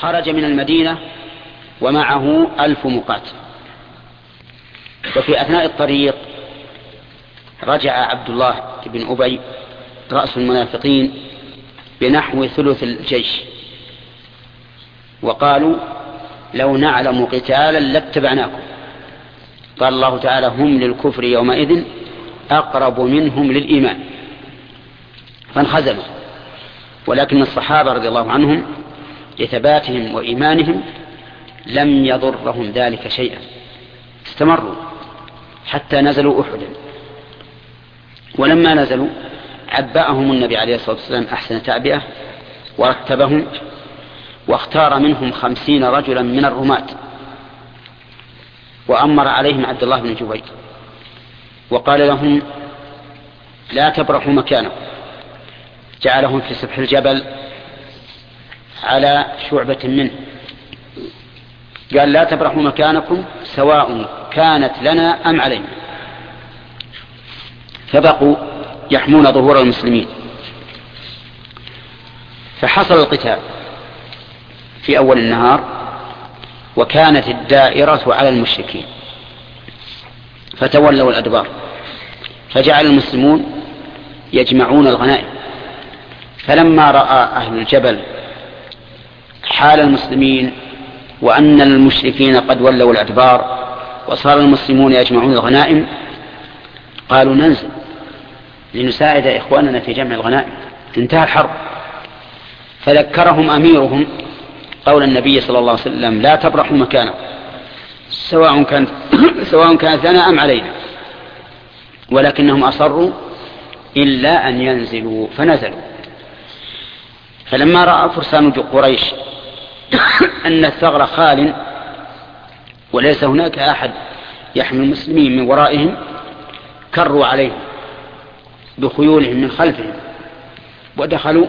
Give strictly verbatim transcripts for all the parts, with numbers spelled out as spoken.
خرج من المدينة ومعه ألف مقاتل. وفي أثناء الطريق رجع عبد الله بن أبي رأس المنافقين بنحو ثلث الجيش، وقالوا لو نعلم قتالا لاتبعناكم. قال الله تعالى هم للكفر يومئذ أقرب منهم للإيمان، فانخزلوا. ولكن الصحابة رضي الله عنهم لثباتهم وإيمانهم لم يضرهم ذلك شيئا، استمروا حتى نزلوا أحدا. ولما نزلوا عبأهم النبي عليه الصلاة والسلام أحسن تعبئة ورتبهم، واختار منهم خمسين رجلا من الرماة، وأمر عليهم عبد الله بن جبير وقال لهم لا تبرحوا مكانكم. جعلهم في سفح الجبل على شعبة منه، قال لا تبرحوا مكانكم سواء كانت لنا أم علينا. فبقوا يحمون ظهور المسلمين. فحصل القتال في أول النهار، وكانت الدائرة على المشركين فتولوا الأدبار، فجعل المسلمون يجمعون الغنائم. فلما رأى أهل الجبل حال المسلمين وأن المشركين قد ولوا الأدبار وصار المسلمون يجمعون الغنائم، قالوا ننزل لنساعد إخواننا في جمع الغنائم، انتهى الحرب. فذكرهم أميرهم قول النبي صلى الله عليه وسلم لا تبرحوا مكانه سواء كانت سواء كانت لنا أم علينا، ولكنهم أصروا إلا أن ينزلوا فنزلوا. فلما رأى فرسان قريش أن الثغر خال وليس هناك أحد يحمي المسلمين من ورائهم، كروا عليهم بخيولهم من خلفهم ودخلوا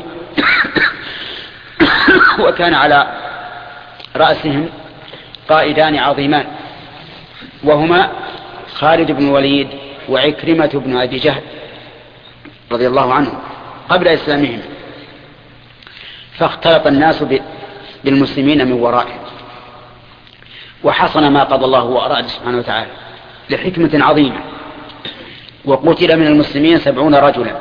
وكان على رأسهم قائدان عظيمان، وهما خالد بن الوليد وعكرمة بن أبي جهل رضي الله عنهم قبل إسلامهم. فاختلط الناس بالمسلمين من ورائهم، وحصل ما قضى الله وأراد سبحانه وتعالى لحكمة عظيمة. وقتل من المسلمين سبعون رجلا،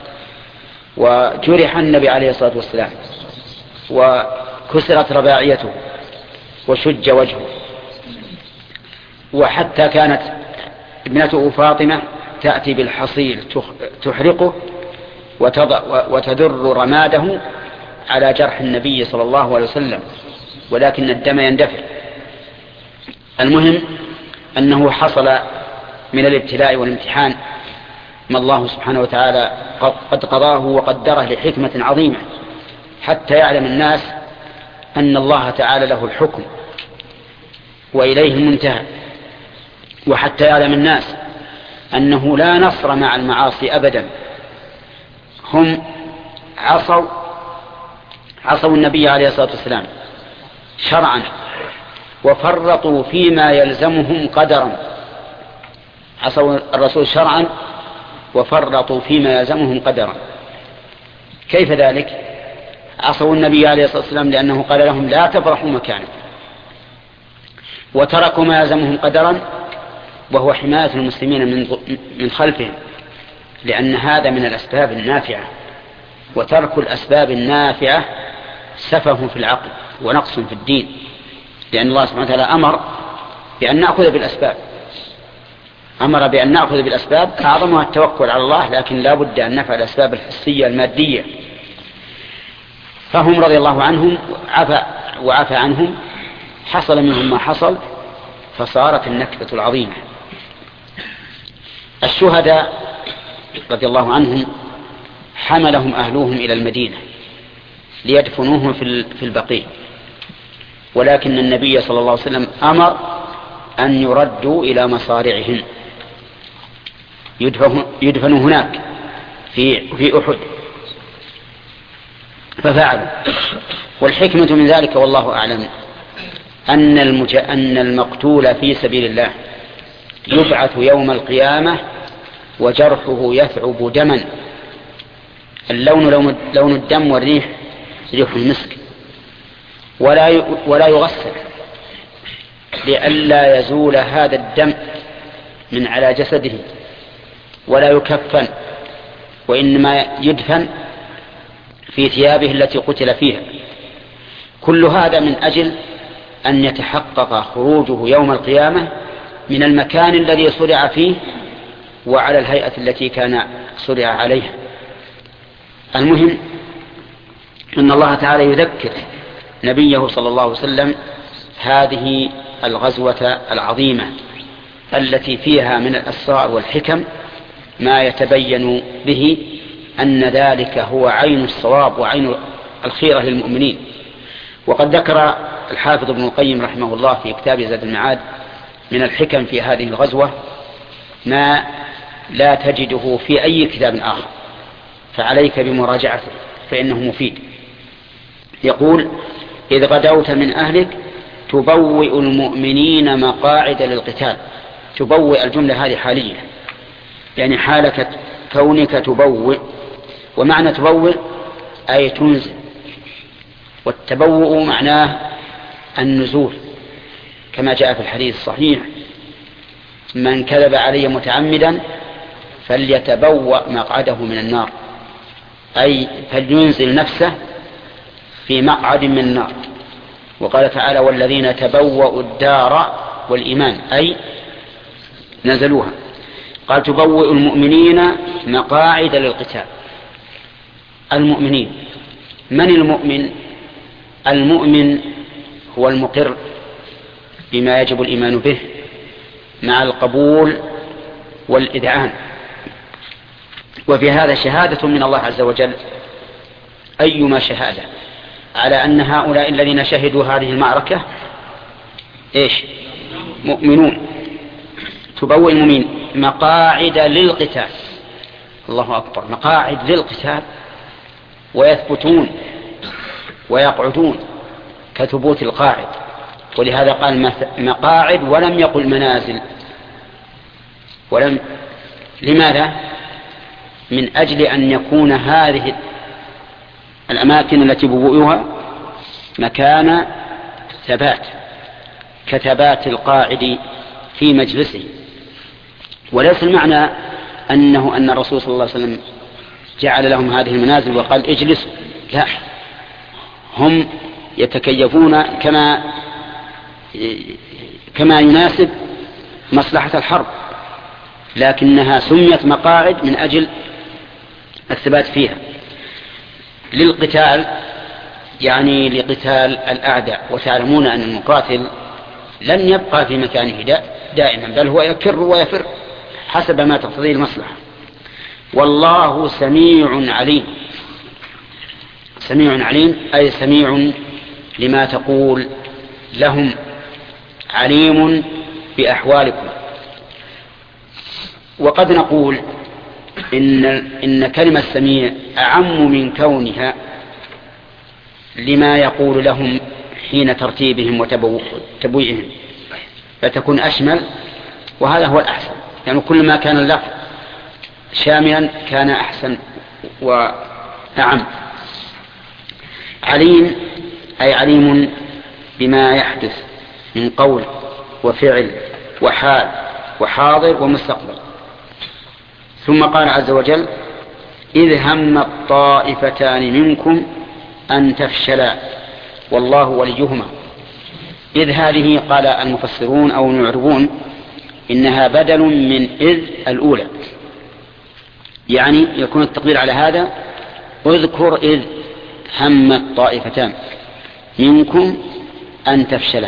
وجرح النبي عليه الصلاة والسلام، وكسرت رباعيته وشج وجهه، وحتى كانت ابنته فاطمة تأتي بالحصير تحرقه وتدر رماده على جرح النبي صلى الله عليه وسلم، ولكن الدم يندفع. المهم أنه حصل من الابتلاء والامتحان ما الله سبحانه وتعالى قد قضاه وقدره لحكمة عظيمة، حتى يعلم الناس أن الله تعالى له الحكم وإليه المنتهى، وحتى يعلم الناس أنه لا نصر مع المعاصي أبدا. هم عصوا عصوا النبي عليه الصلاة والسلام شرعا، وفرطوا فيما يلزمهم قدرا. عصوا الرسول شرعا وفرطوا فيما يلزمهم قدرا. كيف ذلك؟ عصوا النبي عليه الصلاة والسلام لأنه قال لهم لا تبرحوا مكانكم، وتركوا ما يلزمهم قدرا وهو حماية المسلمين من من خلفهم، لأن هذا من الأسباب النافعة، وترك الأسباب النافعة سفه في العقل ونقص في الدين، لأن الله سبحانه وتعالى أمر بأن نأخذ بالأسباب أمر بأن نأخذ بالأسباب أعظمها التوكل على الله، لكن لا بد أن نفعل الأسباب الحسية المادية. فهم رضي الله عنهم عفى وعفى عنهم، حصل منهم ما حصل، فصارت النكبة العظيمة. الشهداء رضي الله عنهم حملهم أهلوهم إلى المدينة ليدفنوهم في البقيع، ولكن النبي صلى الله عليه وسلم أمر أن يردوا إلى مصارعهم يدفنوا هناك في في أحد، ففعلوا. والحكمة من ذلك والله أعلم أن المج... أن المقتول في سبيل الله يبعث يوم القيامة وجرحه يثعب دما، اللون لون الدم والريح ريح المسك، ولا ولا يغسل لئلا يزول هذا الدم من على جسده، ولا يكفن، وإنما يدفن في ثيابه التي قتل فيها. كل هذا من أجل أن يتحقق خروجه يوم القيامة من المكان الذي صرع فيه وعلى الهيئة التي كان صرع عليها. المهم أن الله تعالى يذكر نبيه صلى الله عليه وسلم هذه الغزوة العظيمة التي فيها من الأسرار والحكم ما يتبين به أن ذلك هو عين الصواب وعين الخيرة للمؤمنين. وقد ذكر الحافظ ابن القيم رحمه الله في كتاب زاد المعاد من الحكم في هذه الغزوة ما لا تجده في أي كتاب آخر، فعليك بمراجعته فإنه مفيد. يقول: إذ غدوت من أهلك تبوئ المؤمنين مقاعد للقتال. تبوئ الجملة هذه حالية، يعني حالة كونك تبوئ، ومعنى تبوئ أي تنزل، والتبوؤ معناه النزول كما جاء في الحديث الصحيح: من كذب علي متعمدا فليتبوأ مقعده من النار، أي فلينزل نفسه في مقعد من النار. وقال تعالى: والذين تبوأوا الدار والإيمان، أي نزلوها. قال: تبوئ المؤمنين مقاعد للقتال. المؤمنين، من المؤمن؟ المؤمن هو المقر بما يجب الإيمان به مع القبول والإذعان. وفي هذا شهادة من الله عز وجل، أيما شهادة، على أن هؤلاء الذين شهدوا هذه المعركة إيش؟ مؤمنون. تبوئ المؤمنين مقاعد للقتال. الله أكبر، مقاعد للقتال، ويثبتون ويقعدون كثبوت القاعد، ولهذا قال مقاعد ولم يقل منازل. ولم لماذا؟ من أجل أن يكون هذه الأماكن التي بوئوها مكان ثبات كثبات القاعد في مجلسه. وليس المعنى أنه أن الرسول صلى الله عليه وسلم جعل لهم هذه المنازل وقال اجلسوا، لا، هم يتكيفون كما كما يناسب مصلحة الحرب، لكنها سميت مقاعد من أجل الثبات فيها للقتال، يعني لقتال الأعداء. وتعلمون أن المقاتل لن يبقى في مكانه دائما، بل هو يكر ويفر حسب ما تقتضيه المصلحة. والله سميع عليم. سميع عليم أي سميع لما تقول لهم، عليم بأحوالكم. وقد نقول إن, إن كلمة سميع أعم من كونها لما يقول لهم حين ترتيبهم وتبويئهم، فتكون أشمل، وهذا هو الأحسن. يعني كل ما كان اللفظ شاملا كان أحسن وأعم. عليم أي عليم بما يحدث من قول وفعل وحال وحاضر ومستقبل. ثم قال عز وجل: إذ هم الطائفتان منكم أن تفشلا والله وليهما. إذ هذه قال المفسرون أو المعربون إنها بدل من إذ الأولى، يعني يكون التقدير على هذا: اذكر إذ هم الطائفتان منكم أن تفشلا.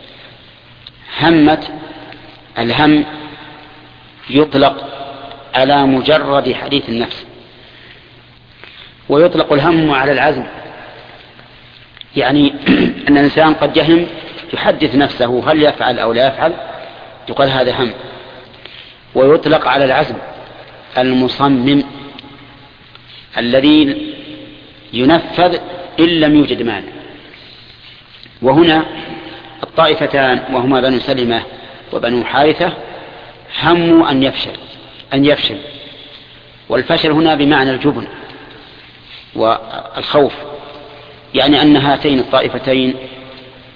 همت، الهم يطلق على مجرد حديث النفس، ويطلق الهم على العزم، يعني أن الإنسان قد يهم يحدث نفسه هل يفعل أو لا يفعل، يقال هذا هم. ويطلق على العزم المصمم الذي ينفذ إن لم يوجد مانع. وهنا الطائفتان وهما بنو سلمة وبنو حارثة هموا أن يفشل أن يفشل والفشل هنا بمعنى الجبن والخوف، يعني أن هاتين الطائفتين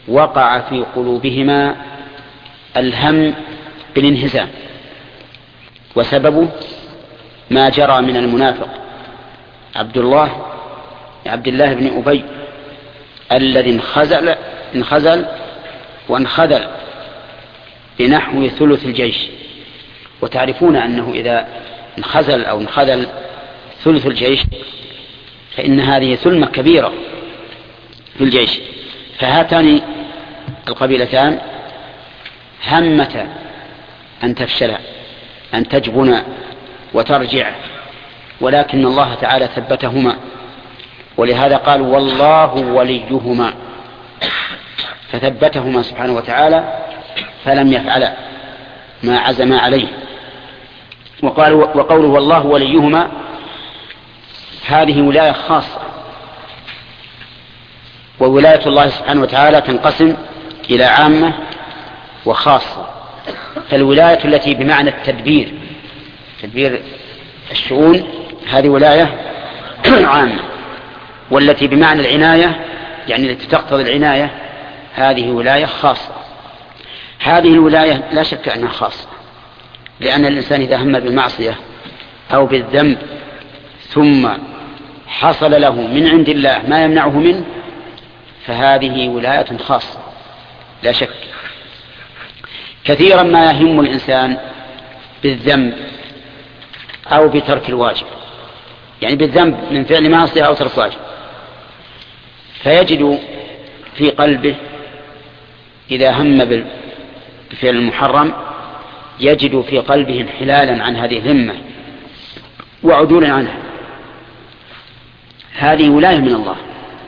وقع في قلوبهما الهم بالانهزام، وسببه ما جرى من المنافق عبد الله عبد الله بن أبي الذي انخزل انخزل وانخذل بنحو ثلث الجيش. وتعرفون أنه إذا انخزل أو انخذل ثلث الجيش فإن هذه ثلمة كبيرة في الجيش. فهاتان القبيلتان همتا أن تفشلا، أن تجبنا وترجع، ولكن الله تعالى ثبتهما، ولهذا قال والله وليهما، فثبتهما سبحانه وتعالى فلم يفعلا ما عزما عليه. وقال وقوله والله وليهما هذه ولاية خاصة، وولاية الله سبحانه وتعالى تنقسم إلى عامة وخاصة. فالولاية التي بمعنى التدبير، تدبير الشؤون، هذه ولاية عامة، والتي بمعنى العناية يعني التي تقتضي العناية هذه ولاية خاصة. هذه الولاية لا شك أنها خاصة، لأن الإنسان إذا هم بالمعصية أو بالذنب ثم حصل له من عند الله ما يمنعه منه فهذه ولاية خاصة لا شك. كثيرا ما يهم الإنسان بالذنب أو بترك الواجب، يعني بالذنب من فعل معصية أو ترك واجب، فيجد في قلبه إذا هم بفعل المحرم يجد في قلبه انحلالا عن هذه الذمة وعدولا عنها. هذه ولاية من الله.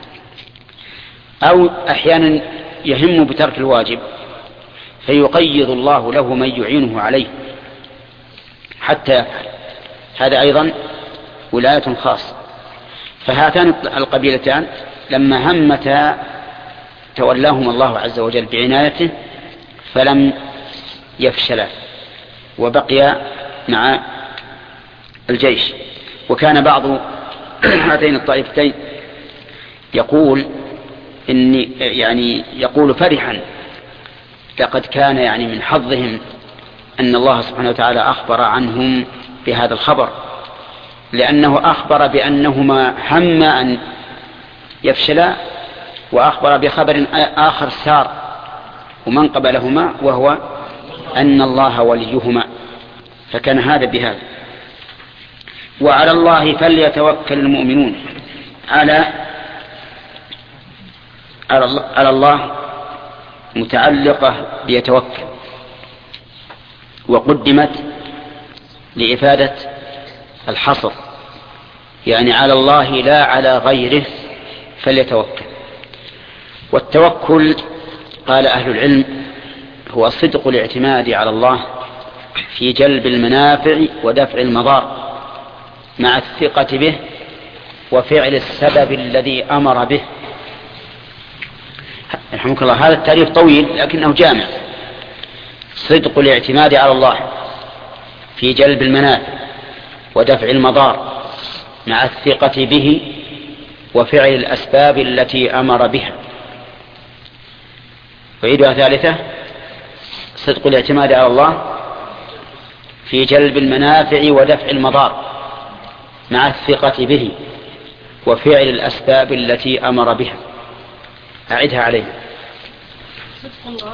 أو أحيانا يهم بترك الواجب فيقيض الله له من يعينه عليه حتى يفعل، هذا أيضا ولاية خاصة. فهاتان القبيلتان لما همتا تولاهم الله عز وجل بعنايته فلم يفشلا وبقي مع الجيش. وكان بعض هاتين الطائفتين يقول إني يعني يقول فرحا لقد كان يعني من حظهم أن الله سبحانه وتعالى أخبر عنهم بهذا الخبر، لأنه أخبر بأنهما هم أن يفشلا وأخبر بخبر آخر سار ومن قبلهما وهو أن الله وليهما، فكان هذا بهذا. وعلى الله فليتوكل المؤمنون. على على الله متعلقة بيتوكل، وقدمت لإفادة الحصر، يعني على الله لا على غيره فليتوكل. والتوكل قال أهل العلم هو صدق الاعتماد على الله في جلب المنافع ودفع المضار مع الثقة به وفعل السبب الذي أمر به. رحمك الله. هذا التعريف طويل لكنه جامع. صدق الاعتماد على الله في جلب المنافع ودفع المضار مع الثقة به وفعل الأسباب التي أمر بها. وعيدها ثالثة: صدق الاعتماد على الله في جلب المنافع ودفع المضار مع الثقة به وفعل الأسباب التي أمر بها. أعدها علينا. صدق الله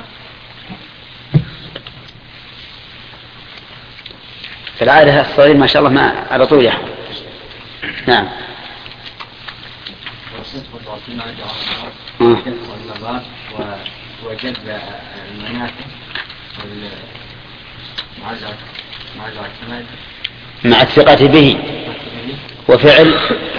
في العادة الصغير ما شاء الله ما على طول يحفظ. نعم. وصدق الاعتماد على الله والمضار وجلب المنافع مع الثقة به وفعل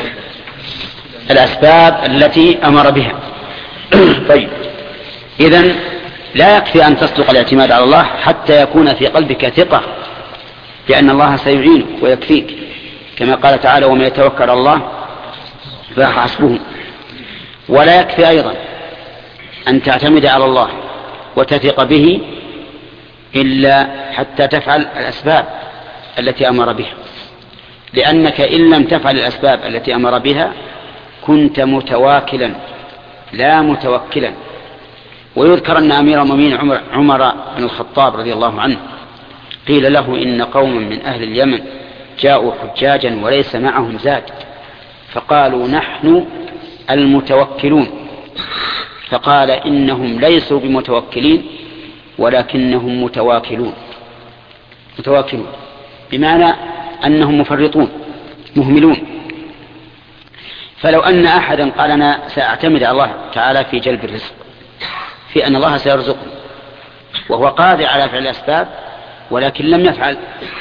الأسباب التي أمر بها. طيب، إذن لا يكفي أن تصدق الاعتماد على الله حتى يكون في قلبك ثقة بأن الله سيعينك ويكفيك، كما قال تعالى: ومن يتوكل على الله فحسبه. ولا يكفي أيضا أن تعتمد على الله وتثق به إلا حتى تفعل الأسباب التي أمر بها، لأنك إن لم تفعل الأسباب التي أمر بها كنت متواكلا لا متوكلا، ويذكر أن أمير المؤمنين عمر, عمر بن الخطاب رضي الله عنه قيل له إن قوما من أهل اليمن جاءوا حجاجا وليس معهم زاد، فقالوا نحن المتوكلون، فقال إنهم ليسوا بمتوكلين ولكنهم متواكلون. متواكلون بمعنى أنهم مفرطون مهملون. فلو أن أحدا قال أنا سأعتمد على الله تعالى في جلب الرزق، في أن الله سيرزقه، وهو قادر على فعل الأسباب ولكن لم يفعل،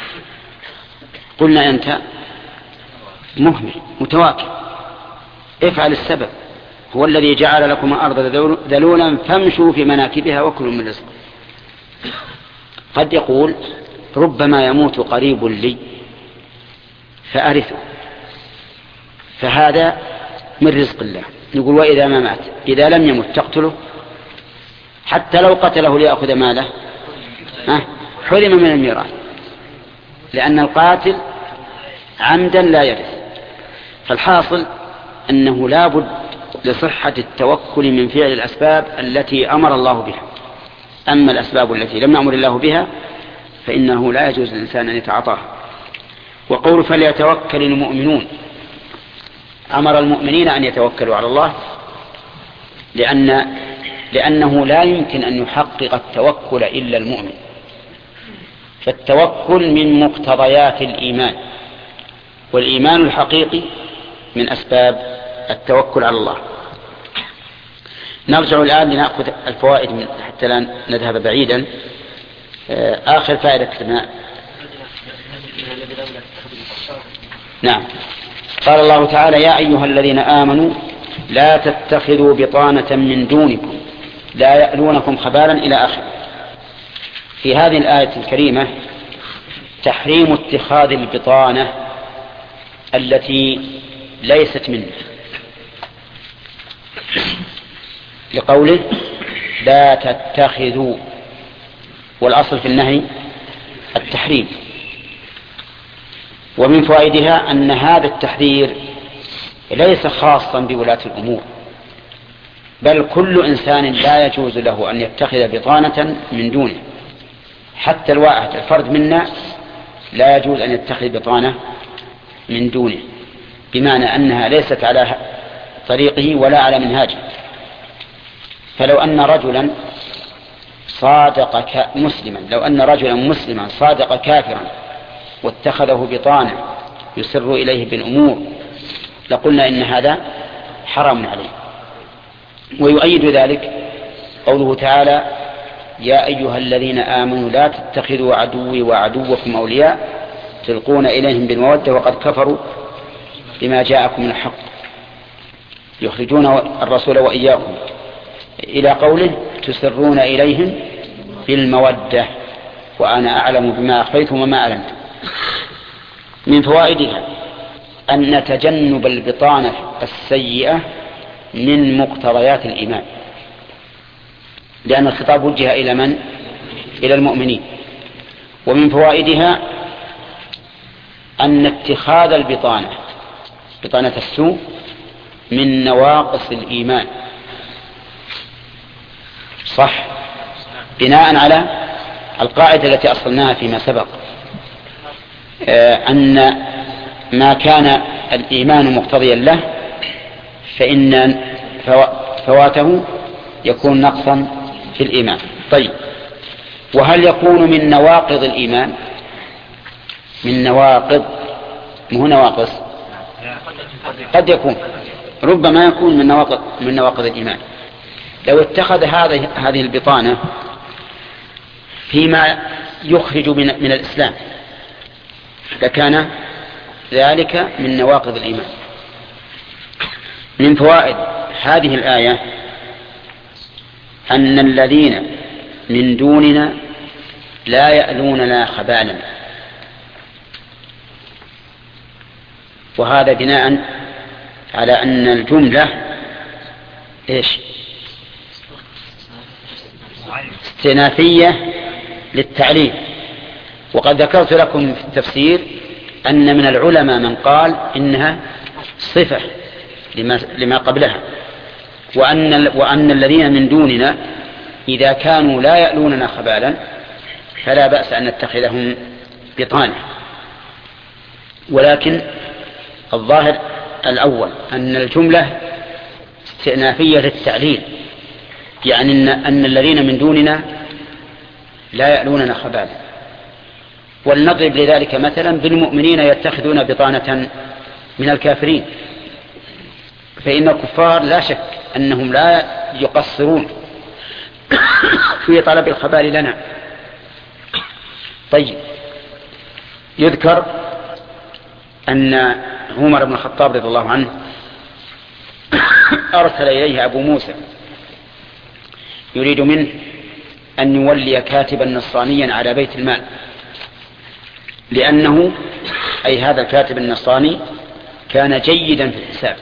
قلنا أنت مهمل متواكل، افعل السبب، هو الذي جعل لكم الأرض ذلولا فامشوا في مناكبها وكلوا من رزقه. قد يقول ربما يموت قريب لي فأرثه، فهذا من رزق الله. نقول وإذا ما مات، إذا لم يمت تقتله، حتى لو قتله ليأخذ ماله حرم من الميراث، لأن القاتل عمدا لا يرث. فالحاصل أنه لا بد لصحة التوكل من فعل الأسباب التي أمر الله بها. أما الأسباب التي لم يأمر الله بها فإنه لا يجوز للإنسان أن يتعاطاها. وقول فليتوكل المؤمنون، أمر المؤمنين أن يتوكلوا على الله، لأن لأنه لا يمكن أن يحقق التوكل إلا المؤمن. فالتوكل من مقتضيات الإيمان، والإيمان الحقيقي من أسباب التوكل على الله. نرجع الآن لنأخذ الفوائد من حتى لا نذهب بعيدا. آخر فائدة كتبنا. نعم، قال الله تعالى يا أيها الذين آمنوا لا تتخذوا بطانة من دونكم لا يألونكم خبالا إلى آخر. في هذه الآية الكريمة تحريم اتخاذ البطانة التي ليست منه، لقوله لا تتخذوا، والأصل في النهي التحريم. ومن فوائدها أن هذا التحذير ليس خاصا بولاة الأمور، بل كل إنسان لا يجوز له أن يتخذ بطانة من دونه. حتى الواحد الفرد منا لا يجوز أن يتخذ بطانة من دونه، بمعنى أنها ليست على طريقه ولا على منهاجه. فلو أن رجلا صادق مسلما لو أن رجلا مسلما صادق كافرا واتخذه بطانة يسر إليه بالأمور لقلنا إن هذا حرام عليه. ويؤيد ذلك قوله تعالى يا أيها الذين آمنوا لا تتخذوا عدوي وعدوكم أولياء تلقون إليهم بالمودة وقد كفروا بما جاءكم من الحق يخرجون الرسول وإياكم، إلى قوله تسرون إليهم بالمودة وأنا أعلم بما أخفيتم وما أعلنتم. من فوائدها أن تجنب البطانة السيئة من مقتضيات الإيمان، لأن الخطاب وجه إلى من؟ إلى المؤمنين. ومن فوائدها أن اتخاذ البطانة بطانة السوء من نواقص الإيمان، صح، بناء على القاعدة التي أصلناها فيما سبق أن ما كان الإيمان مقتضيا له فإن فواته يكون نقصا في الإيمان. طيب، وهل يكون من نواقض الإيمان؟ من نواقض، مو نواقص، قد يكون، ربما يكون من نواقض من نواقض الإيمان. لو اتخذ هذه هذه البطانة فيما يخرج من من الإسلام لكان ذلك من نواقض الإيمان. من فوائد هذه الآية أن الذين من دوننا لا يألوننا خبالا، وهذا بناء على أن الجملة إيش؟ استئنافية للتعليل. وقد ذكرت لكم في التفسير أن من العلماء من قال إنها صفة لما, لما قبلها، وأن, وأن الذين من دوننا إذا كانوا لا يألوننا خبالا فلا بأس أن نتخذهم بطانة. ولكن الظاهر الأول أن الجملة استئنافية للتعليل، يعني أن الذين من دوننا لا يألوننا خبالا. ولنضرب لذلك مثلا بالمؤمنين يتخذون بطانة من الكافرين، فإن الكفار لا شك أنهم لا يقصرون في طلب الخبال لنا. طيب، يذكر أن عمر بن الخطاب رضي الله عنه أرسل إليه أبو موسى يريد منه أن يولي كاتبا نصرانيا على بيت المال، لأنه أي هذا الكاتب النصراني كان جيدا في الحساب،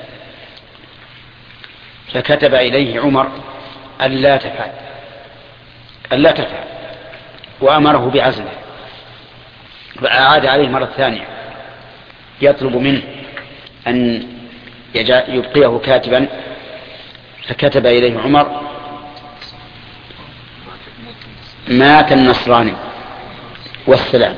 فكتب إليه عمر ألا تفعل ألا تفعل وأمره بعزله، فأعاد عليه مرة ثانية يطلب منه أن يبقيه كاتبا، فكتب إليه عمر مات النصراني والسلام.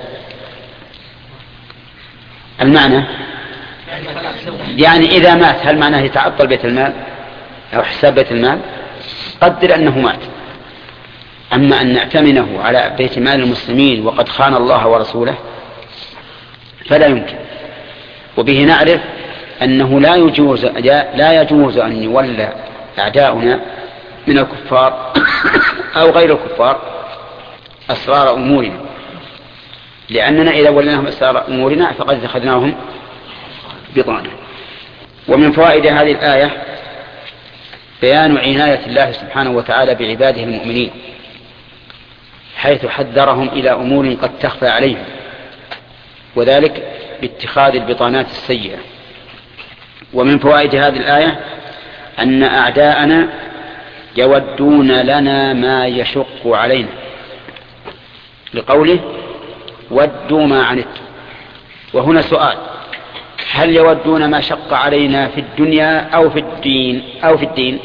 المعنى يعني إذا مات هل معناه يتعطل بيت المال أو حساب بيت المال؟ قدر أنه مات. أما أن نأتمنه على بيت مال المسلمين وقد خان الله ورسوله فلا يمكن. وبه نعرف أنه لا يجوز لا يجوز أن يولى أعداؤنا من الكفار أو غير الكفار أسرار أمورنا، لأننا إذا ولناهم أسرار أمورنا فقد اتخذناهم بطانة. ومن فوائد هذه الآية بيان عناية الله سبحانه وتعالى بعباده المؤمنين، حيث حذرهم إلى أمور قد تخفى عليهم، وذلك باتخاذ البطانات السيئة. ومن فوائد هذه الآية أن أعداءنا يودون لنا ما يشق علينا، لقوله ودوا ما عنتم. وهنا سؤال: هل يودون ما شق علينا في الدنيا أو في الدين أو في الدين؟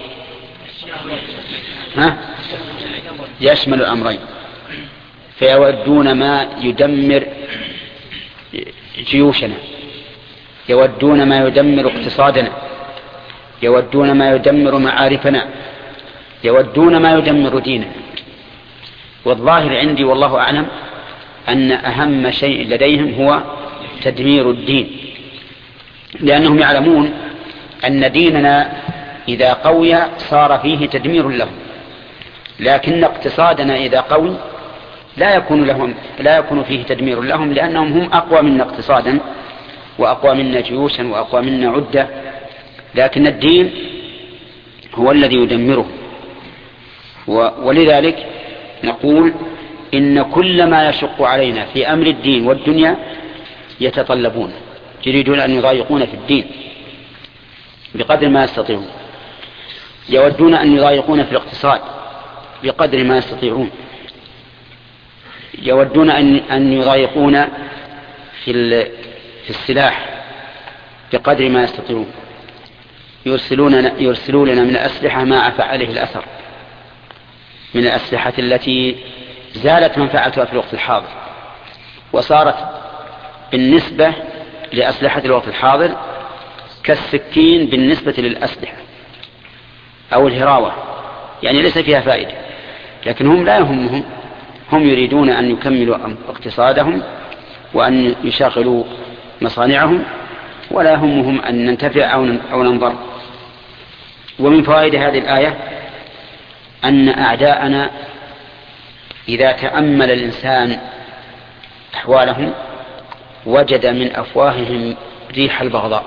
ها؟ يشمل الأمرين، فيودون ما يدمر جيوشنا، يودون ما يدمر اقتصادنا، يودون ما يدمر معارفنا، يودون ما يدمر ديننا. والظاهر عندي والله أعلم أن أهم شيء لديهم هو تدمير الدين، لأنهم يعلمون أن ديننا إذا قوي صار فيه تدمير لهم، لكن اقتصادنا إذا قوي لا يكون لهم لا يكون فيه تدمير لهم، لأنهم هم أقوى منا اقتصادا وأقوى منا جيوشا وأقوى منا عدة، لكن الدين هو الذي يدمره. ولذلك نقول إن كل ما يشق علينا في أمر الدين والدنيا يتطلبون، يريدون أن يضايقون في الدين بقدر ما يستطيعون، يودون أن يضايقون في الاقتصاد بقدر ما يستطيعون، يودون أن يضايقون في في السلاح بقدر ما يستطيعون، يرسلون يرسلون لنا من الأسلحة ما عفى عليه الأثر من الأسلحة التي زالت منفعتها في الوقت الحاضر، وصارت بالنسبة لأسلحة الوقت الحاضر كالسكين بالنسبة للأسلحة أو الهراوة، يعني ليس فيها فائدة. لكن هم لا يهمهم، هم يريدون أن يكملوا اقتصادهم وأن يشغلوا مصانعهم، ولا يهمهم أن ننتفع أو ننضر. ومن فوائد هذه الآية أن أعداءنا إذا تأمل الإنسان أحوالهم وجد من أفواههم ريح البغضاء،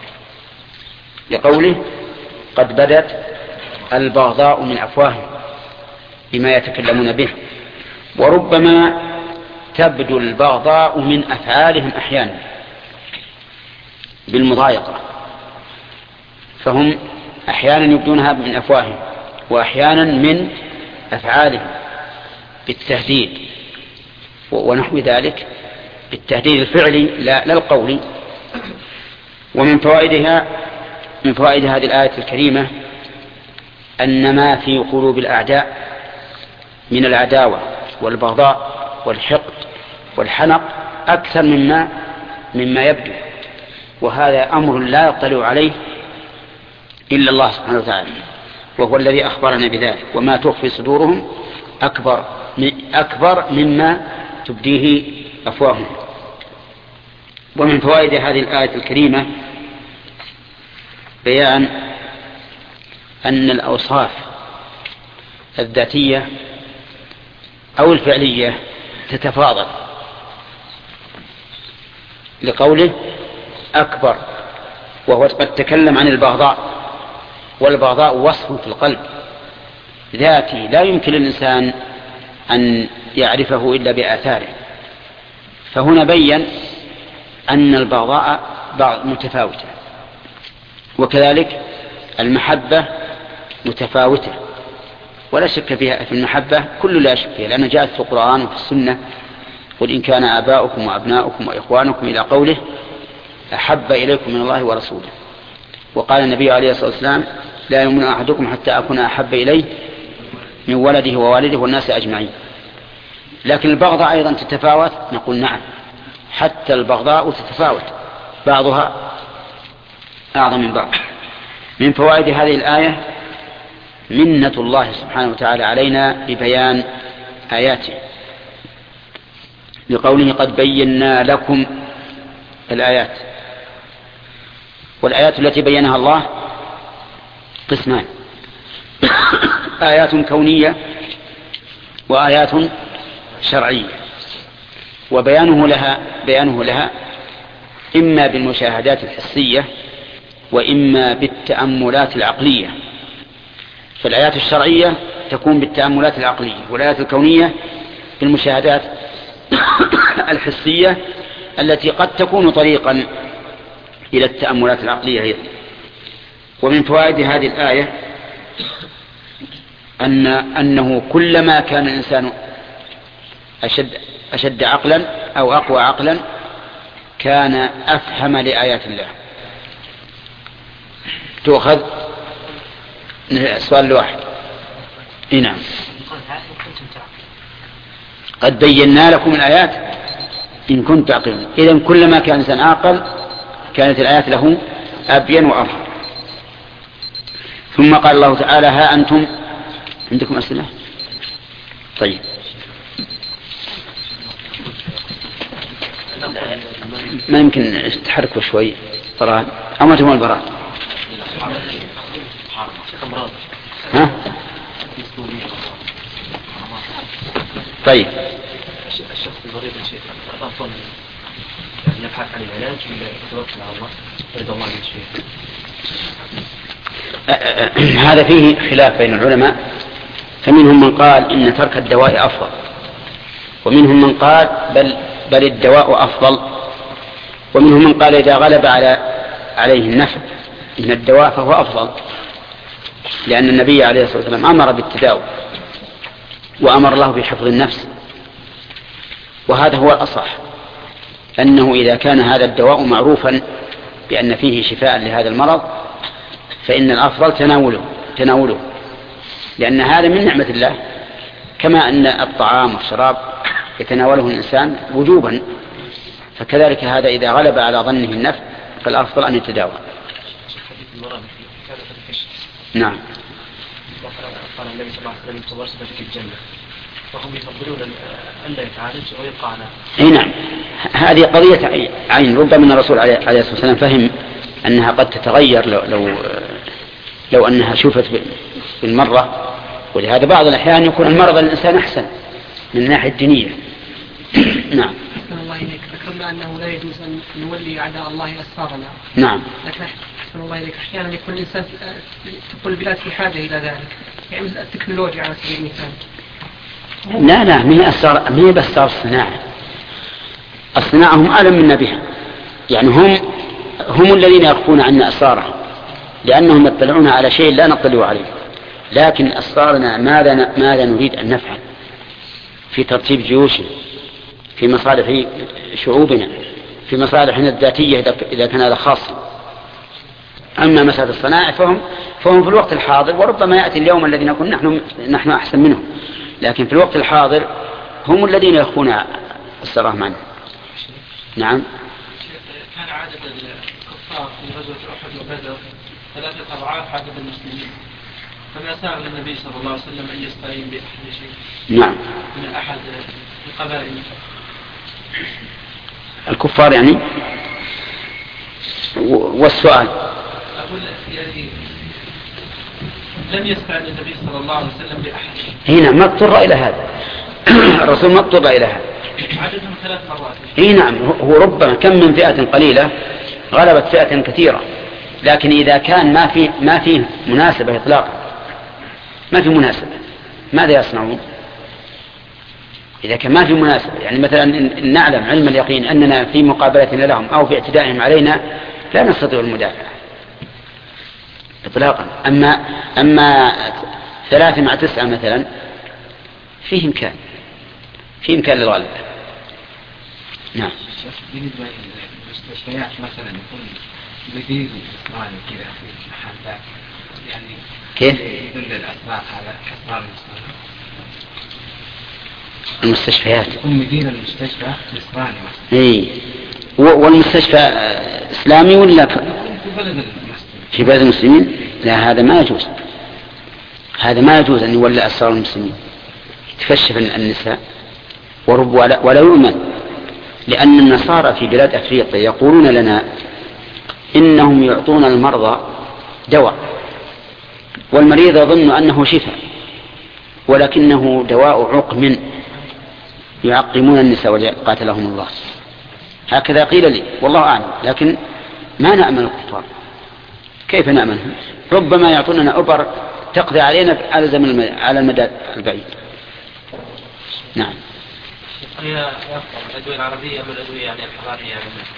لقوله قد بدت البغضاء من أفواههم بما يتكلمون به. وربما تبدو البغضاء من أفعالهم أحيانا بالمضايقة، فهم أحيانا يبدونها من أفواههم وأحيانا من أفعالهم بالتهديد ونحو ذلك، بالتهديد الفعلي لا القولي. ومن فوائدها من فوائد هذه الآية الكريمة أن ما في قلوب الأعداء من العداوة والبغضاء والحقد والحنق أكثر مما مما يبدو، وهذا أمر لا يطلع عليه إلا الله سبحانه وتعالى، وهو الذي أخبرنا بذلك. وما تخفي صدورهم أكبر أكبر مما تبديه أفواههم. ومن فوائد هذه الآية الكريمة بيان أن الأوصاف الذاتية أو الفعلية تتفاضل، لقوله أكبر، وهو قد تكلم عن البغضاء، والبغضاء وصف في القلب ذاتي لا يمكن للإنسان أن يعرفه إلا بآثاره، فهنا بيّن أن البغضاء متفاوتة، وكذلك المحبة متفاوتة، ولا شك فيها في المحبة، كل لا شك فيها، لأنها جاءت في القرآن وفي السنة: قل إن كان آباؤكم وأبناؤكم وإخوانكم إلى قوله أحب إليكم من الله ورسوله. وقال النبي عليه الصلاة والسلام: لا يؤمن أحدكم حتى أكون أحب إليه من ولده ووالده والناس أجمعين. لكن البغضاء أيضا تتفاوت، نقول نعم، حتى البغضاء تتفاوت، بعضها أعظم من بعض. من فوائد هذه الآية منة الله سبحانه وتعالى علينا ببيان آياته، لقوله: قد بينا لكم الآيات. والآيات التي بينها الله قسمان: آيات كونية وآيات شرعية. وبيانه لها بيانه لها إما بالمشاهدات الحسية وإما بالتأملات العقلية. فالآيات الشرعية تكون بالتأملات العقلية، والآيات الكونية بالمشاهدات الحسية التي قد تكون طريقا إلى التأملات العقلية أيضا. ومن فوائد هذه الآية أن أنه كلما كان الإنسان أشد أشد عقلا أو أقوى عقلا كان أفهم لآيات الله. تؤخذ السؤال الواحد. إيه نعم. قد بينا لكم الآيات إن كنت تعقلون. إذن كلما كان الإنسان عاقل كانت الآيات له أبين وأظهر. ثم قال الله تعالى: ها أنتم عندكم أسئلة؟ طيب، ما يمكن تحركوا شوي براء أو ما تهون البراء؟ ها؟ طيب، الشخص المريض الشيخ أفضل يعني يبحث عن العلاج ولا يتوكل على الله يرضى الله بالشيء؟ هذا فيه خلاف بين العلماء، فمنهم من قال إن ترك الدواء أفضل، ومنهم من قال بل بل الدواء أفضل، ومنهم من قال إذا غلب على عليه النفع من الدواء فهو أفضل، لأن النبي عليه الصلاة والسلام أمر بالتداوي وأمر الله بحفظ النفس. وهذا هو الأصح، أنه إذا كان هذا الدواء معروفا بأن فيه شفاء لهذا المرض فإن الأفضل تناوله تناوله لأن هذا من نعمة الله، كما أن الطعام والشراب يتناوله الإنسان وجوبا، فكذلك هذا إذا غلب على ظنه النفع فالأفضل أن يتداوى. نعم. قال النبي صلى الله عليه وسلم: تورث في الجنة، فهم يفضلون أن لا يتعالج ويبقى على. أي نعم، هذه قضية عين. ربما الرسول عليه الصلاة والسلام فهم أنها قد تتغير لو لو, لو أنها شوفت بالمرة، ولهذا بعض الأحيان يكون المرض الإنسان أحسن من الناحية الدينية. نعم. أحسن الله إليك. ذكرنا أنه لا يجوز أن نولي أعداء الله أسفارنا. نعم. لكن أحسن الله إليك أحيانا يكون الإنسان تكون البلاد في حاجة إلى ذلك، يعني التكنولوجيا على سبيل المثال. لا لا ما هي أسرار ما هي بس صار الصناعة. الصناعة هم أعلم منا بها، يعني هم هم الذين يخفون عنا أسرارهم، لأنهم يطلعون على شيء لا نطلع عليه. لكن أسرارنا ماذا ماذا نريد أن نفعل في ترتيب جيوشنا، في مصالح شعوبنا، في مصالحنا الذاتية إذا كان هذا خاصا. أما مسألة الصناعة فهم فهم في الوقت الحاضر، وربما يأتي اليوم الذي نكون نحن نحن أحسن منهم. لكن في الوقت الحاضر هم الذين يخفون الصراحة عنه. نعم. كان عدد الكفار في غزوة أحد وبدر ثلاثة أضعاف عدد المسلمين، فما سأل النبي صلى الله عليه وسلم أن يستعين بأحد شيء نعم من أحد القبائل الكفار يعني. والسؤال أقول يعني لم يستعين النبي صلى الله عليه وسلم بأحد. هنا ما اضطر إلى هذا. الرسول ما اضطر إلى هذا. عددهم ثلاث مرات. اي نعم، هو ربما كم من فئة قليلة غلبت فئة كثيرة، لكن إذا كان ما في ما فيه مناسبة إطلاقا، ما في مناسبة، ماذا يصنعون؟ إذا كان ما في مناسبة، يعني مثلا إن نعلم علم اليقين أننا في مقابلتنا لهم أو في اعتدائهم علينا لا نستطيع المدافعة إطلاقا. أما أما ثلاثة مع تسعة مثلا فيه إمكان، في إمكان للغلبة. نعم. بالنسبة للمستشفيات مثلا يكون بديل إسرائيل كذا في محل، يعني كيف؟ يدل الأسماء على أسماء المستشفى. المستشفيات يكون مدير المستشفى إسرائيل. إيه. والمستشفى إسلامي ولا في بلد المسلمين؟ في بلد المسلمين؟ لا، هذا ما يجوز، هذا ما يجوز أن يولى أسرار المسلمين، تكشف النساء ورب ولا, ولا يؤمن، لأن النصارى في بلاد أفريقيا يقولون لنا إنهم يعطون المرضى دواء والمريض يظن أنه شفاء، ولكنه دواء عقم يعقمون النساء قاتلهم الله. هكذا قيل لي والله أعلم، لكن ما نأمن الكفار، كيف نأمنهم؟ ربما يعطوننا أبر تقضي علينا على زمن على المدى البعيد. نعم. هي الأدوية العربية من الأدوية يعني الحضارية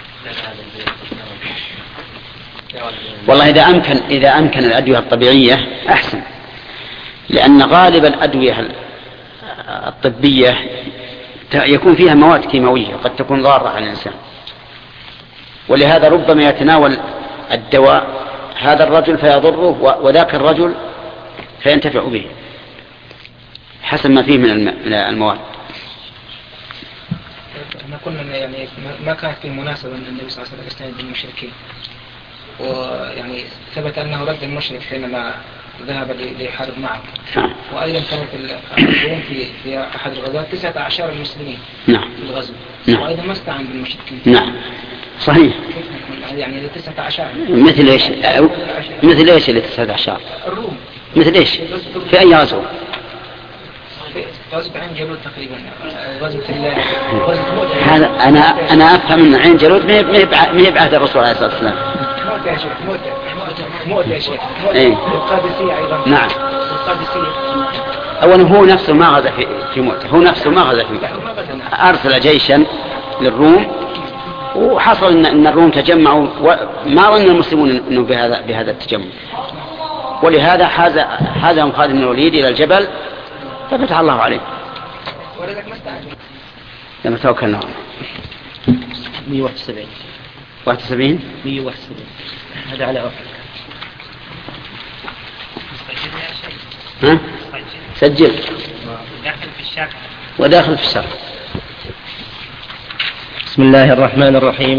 والله إذا أمكن إذا أمكن الأدوية الطبيعية أحسن، لأن غالب الأدوية الطبية يكون فيها مواد كيماوية قد تكون ضارة على الإنسان، ولهذا ربما يتناول الدواء هذا الرجل فيضره وذاك الرجل فينتفع به حسب ما فيه من المواد. احنا كنا يعني ما كانت في مناسبة أن النبي صلى الله عليه وسلم يستعين بالمشركين، ويعني ثبت أنه رد المشرك حينما ذهب ليحارب معه. نعم. وأيضا كانت الروم في في أحد الغزوات تسعة أعشار المسلمين. نعم. في الغزو. نعم. وأيضا ما استعان بالمشركين. نعم صحيح. يعني تسعة أعشار. مثل إيش؟ مثل إيش اللي تسعة أعشار؟ الروم. مثل إيش؟ في أي غزوة؟ غزوة عين جالوت تقريبا، غزوة غزوة هذا أنا أنا أفهم أن عين جالوت ما هي بعهد الرسول عليه الصلاة والسلام. موت يا شيخ، موت موت يا شيخ. إيه. القادسية أيضا. نعم. القادسية. أولا هو نفسه ما غزا في في موته، هو نفسه ما غزا في موته. أرسل جيشا للروم وحصل إن إن الروم تجمعوا وما ظن المسلمون إنه بهذا بهذا التجمع، ولهذا حاز حازهم خالد بن الوليد إلى الجبل ففتح الله عليه. ولذلك ما استعجل. لما توكلنا مئة وواحد وسبعين. واحد وسبعين. مئة وواحد وسبعين. هذا على أحد. ها؟ سجل. داخل في الشرح. وداخل في الشرح. بسم الله الرحمن الرحيم.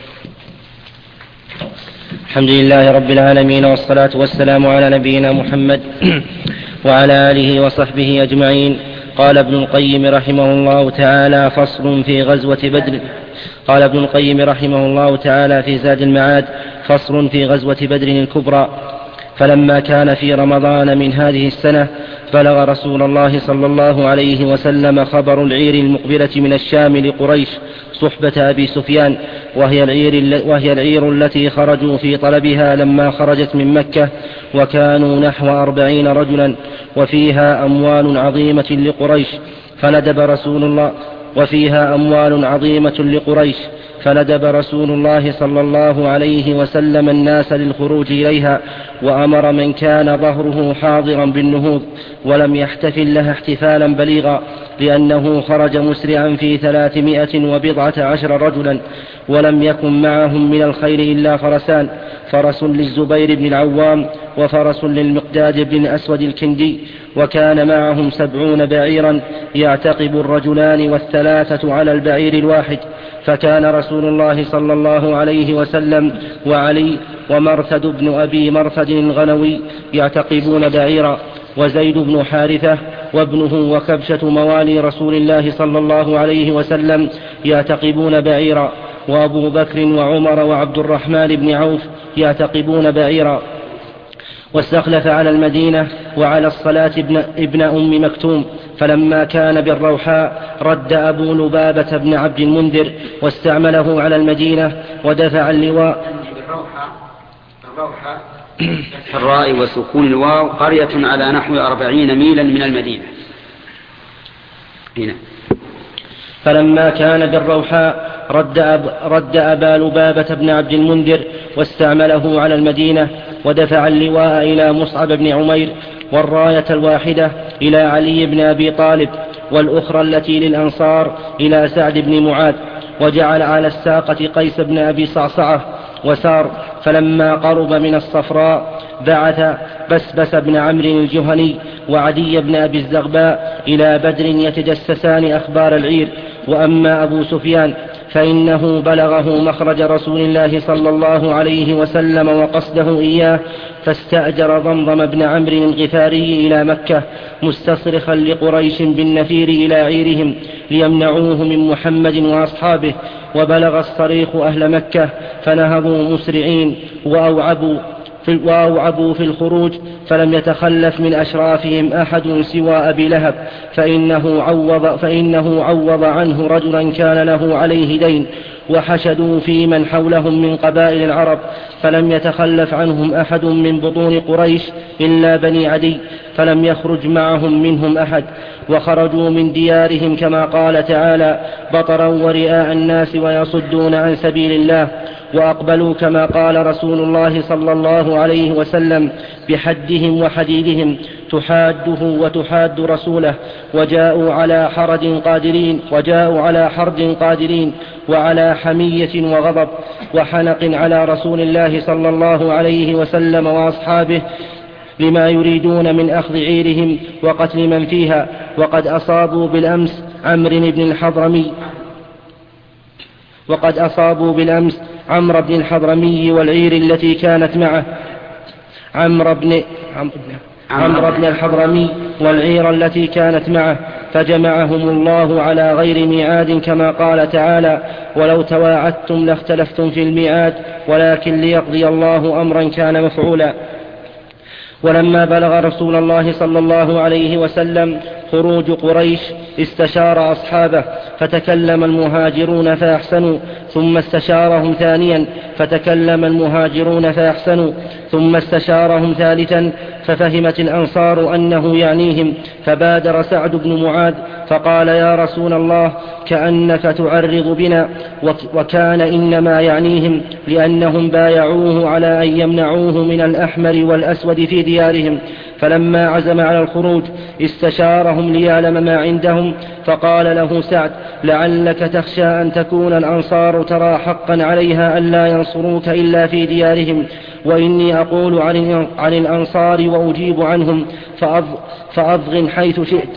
الحمد لله رب العالمين، والصلاة والسلام على نبينا محمد وعلى آله وصحبه أجمعين. قال ابن القيم رحمه الله تعالى: فصل في غزوة بدر. قال ابن القيم رحمه الله تعالى في زاد المعاد: فصل في غزوة بدر الكبرى. فلما كان في رمضان من هذه السنة بلغ رسول الله صلى الله عليه وسلم خبر العير المقبلة من الشام لقريش صحبة أبي سفيان، وهي العير, وهي العير التي خرجوا في طلبها لما خرجت من مكة، وكانوا نحو أربعين رجلا، وفيها أموال عظيمة لقريش. فندب رسول الله وفيها أموال عظيمة لقريش فندب رسول الله صلى الله عليه وسلم الناس للخروج إليها، وأمر من كان ظهره حاضرا بالنهوض، ولم يحتفل لها احتفالا بليغا، لأنه خرج مسرعا في ثلاثمائة وبضعة عشر رجلا، ولم يكن معهم من الخير إلا فرسان، فرس للزبير بن العوام وفرس للمقداد بن الأسود الكندي، وكان معهم سبعون بعيرا يعتقب الرجلان والثلاثة على البعير الواحد. فكان رسول الله صلى الله عليه وسلم وعلي ومرثد بن أبي مرثد الغنوي يعتقبون بعيرا، وزيد بن حارثة وابنه وكبشة موالي رسول الله صلى الله عليه وسلم يعتقبون بعيرا، وأبو بكر وعمر وعبد الرحمن بن عوف يعتقبون بعيرا. واستخلف على المدينة وعلى الصلاة ابن, ابن أم مكتوم. فلما كان بالروحاء رد أبو لبابة بن عبد المنذر واستعمله على المدينة ودفع اللواء. الراء وسكون الواو قرية على نحو أربعين ميلا من المدينة. هنا. فلما كان بالروحاء رد, أب رد أبا لبابة بن عبد المنذر واستعمله على المدينة ودفع اللواء إلى مصعب بن عمير، والراية الواحدة إلى علي بن أبي طالب، والأخرى التي للأنصار إلى سعد بن معاذ، وجعل على الساقة قيس بن أبي صعصعة وسار. فلما قرب من الصفراء بعث بسبس بن عمرو الجهني وعدي بن أبي الزغباء إلى بدر يتجسسان أخبار العير. وأما أبو سفيان فإنه بلغه مخرج رسول الله صلى الله عليه وسلم وقصده إياه، فاستأجر ضمضم بن عمرو الغفاري إلى مكة مستصرخا لقريش بالنفير إلى عيرهم ليمنعوه من محمد وأصحابه. وبلغ الصريخ أهل مكة فنهضوا مسرعين وأوعبوا في, وأوعبوا في الخروج، فلم يتخلف من أشرافهم أحد سوى أبي لهب، فإنه عوض, فإنه عوض عنه رجلا كان له عليه دين، وحشدوا في من حولهم من قبائل العرب، فلم يتخلف عنهم أحد من بطون قريش إلا بني عدي، فلم يخرج معهم منهم أحد، وخرجوا من ديارهم كما قال تعالى بطرا ورئاء الناس ويصدون عن سبيل الله. وأقبلوا كما قال رسول الله صلى الله عليه وسلم بحدهم وحديدهم تحاده وتحاد رسوله، وجاءوا على حرد قادرين وجاءوا على حرد قادرين وعلى حمية وغضب وحنق على رسول الله صلى الله عليه وسلم وأصحابه لما يريدون من أخذ عيرهم وقتل من فيها. وقد أصابوا بالأمس عمرو بن الحضرمي وقد أصابوا بالأمس عمرو بن الحضرمي والعير التي كانت معه عمرو بن عمرو بن الحضرمي والعير التي كانت معه، فجمعهم الله على غير ميعاد كما قال تعالى ولو تواعدتم لاختلفتم في الميعاد ولكن ليقضي الله أمرا كان مفعولا. ولما بلغ رسول الله صلى الله عليه وسلم خروج قريش استشار أصحابه فتكلم المهاجرون فأحسنوا، ثم استشارهم ثانيا فتكلم المهاجرون فأحسنوا، ثم استشارهم ثالثا ففهمت الأنصار أنه يعنيهم، فبادر سعد بن معاذ فقال يا رسول الله كأنك تعرض بنا، وكان إنما يعنيهم لأنهم بايعوه على أن يمنعوه من الأحمر والأسود في ديارهم. فلما عزم على الخروج استشارهم ليعلم ما عندهم، فقال له سعد لعلك تخشى أن تكون الأنصار ترى حقا عليها أن لا ينصروك إلا في ديارهم، وإني أقول عن الأنصار وأجيب عنهم، فأضغن حيث شئت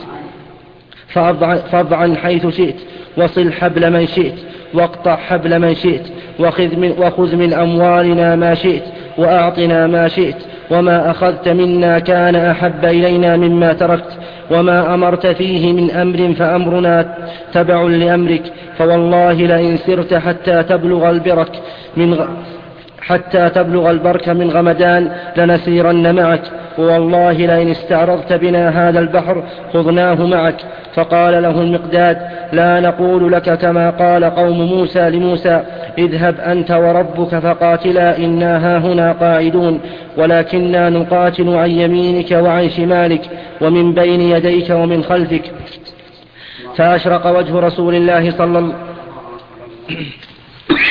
فاضعن حيث شئت وصل حبل من شئت واقطع حبل من شئت وخذ من, وخذ من أموالنا ما شئت وأعطنا ما شئت، وما أخذت منا كان أحب إلينا مما تركت، وما أمرت فيه من أمر فأمرنا تبع لأمرك، فوالله لئن سرت حتى تبلغ البرك من غ... حتى تبلغ البرك من غمدان لنسيرن معك، والله لئن استعرضت بنا هذا البحر خذناه معك. فقال له المقداد لا نقول لك كما قال قوم موسى لموسى اذهب أنت وربك فقاتلا إنا هاهنا قاعدون، ولكننا نقاتل عن يمينك وعن شمالك ومن بين يديك ومن خلفك. فأشرق وجه رسول الله صلى الله عليه وسلم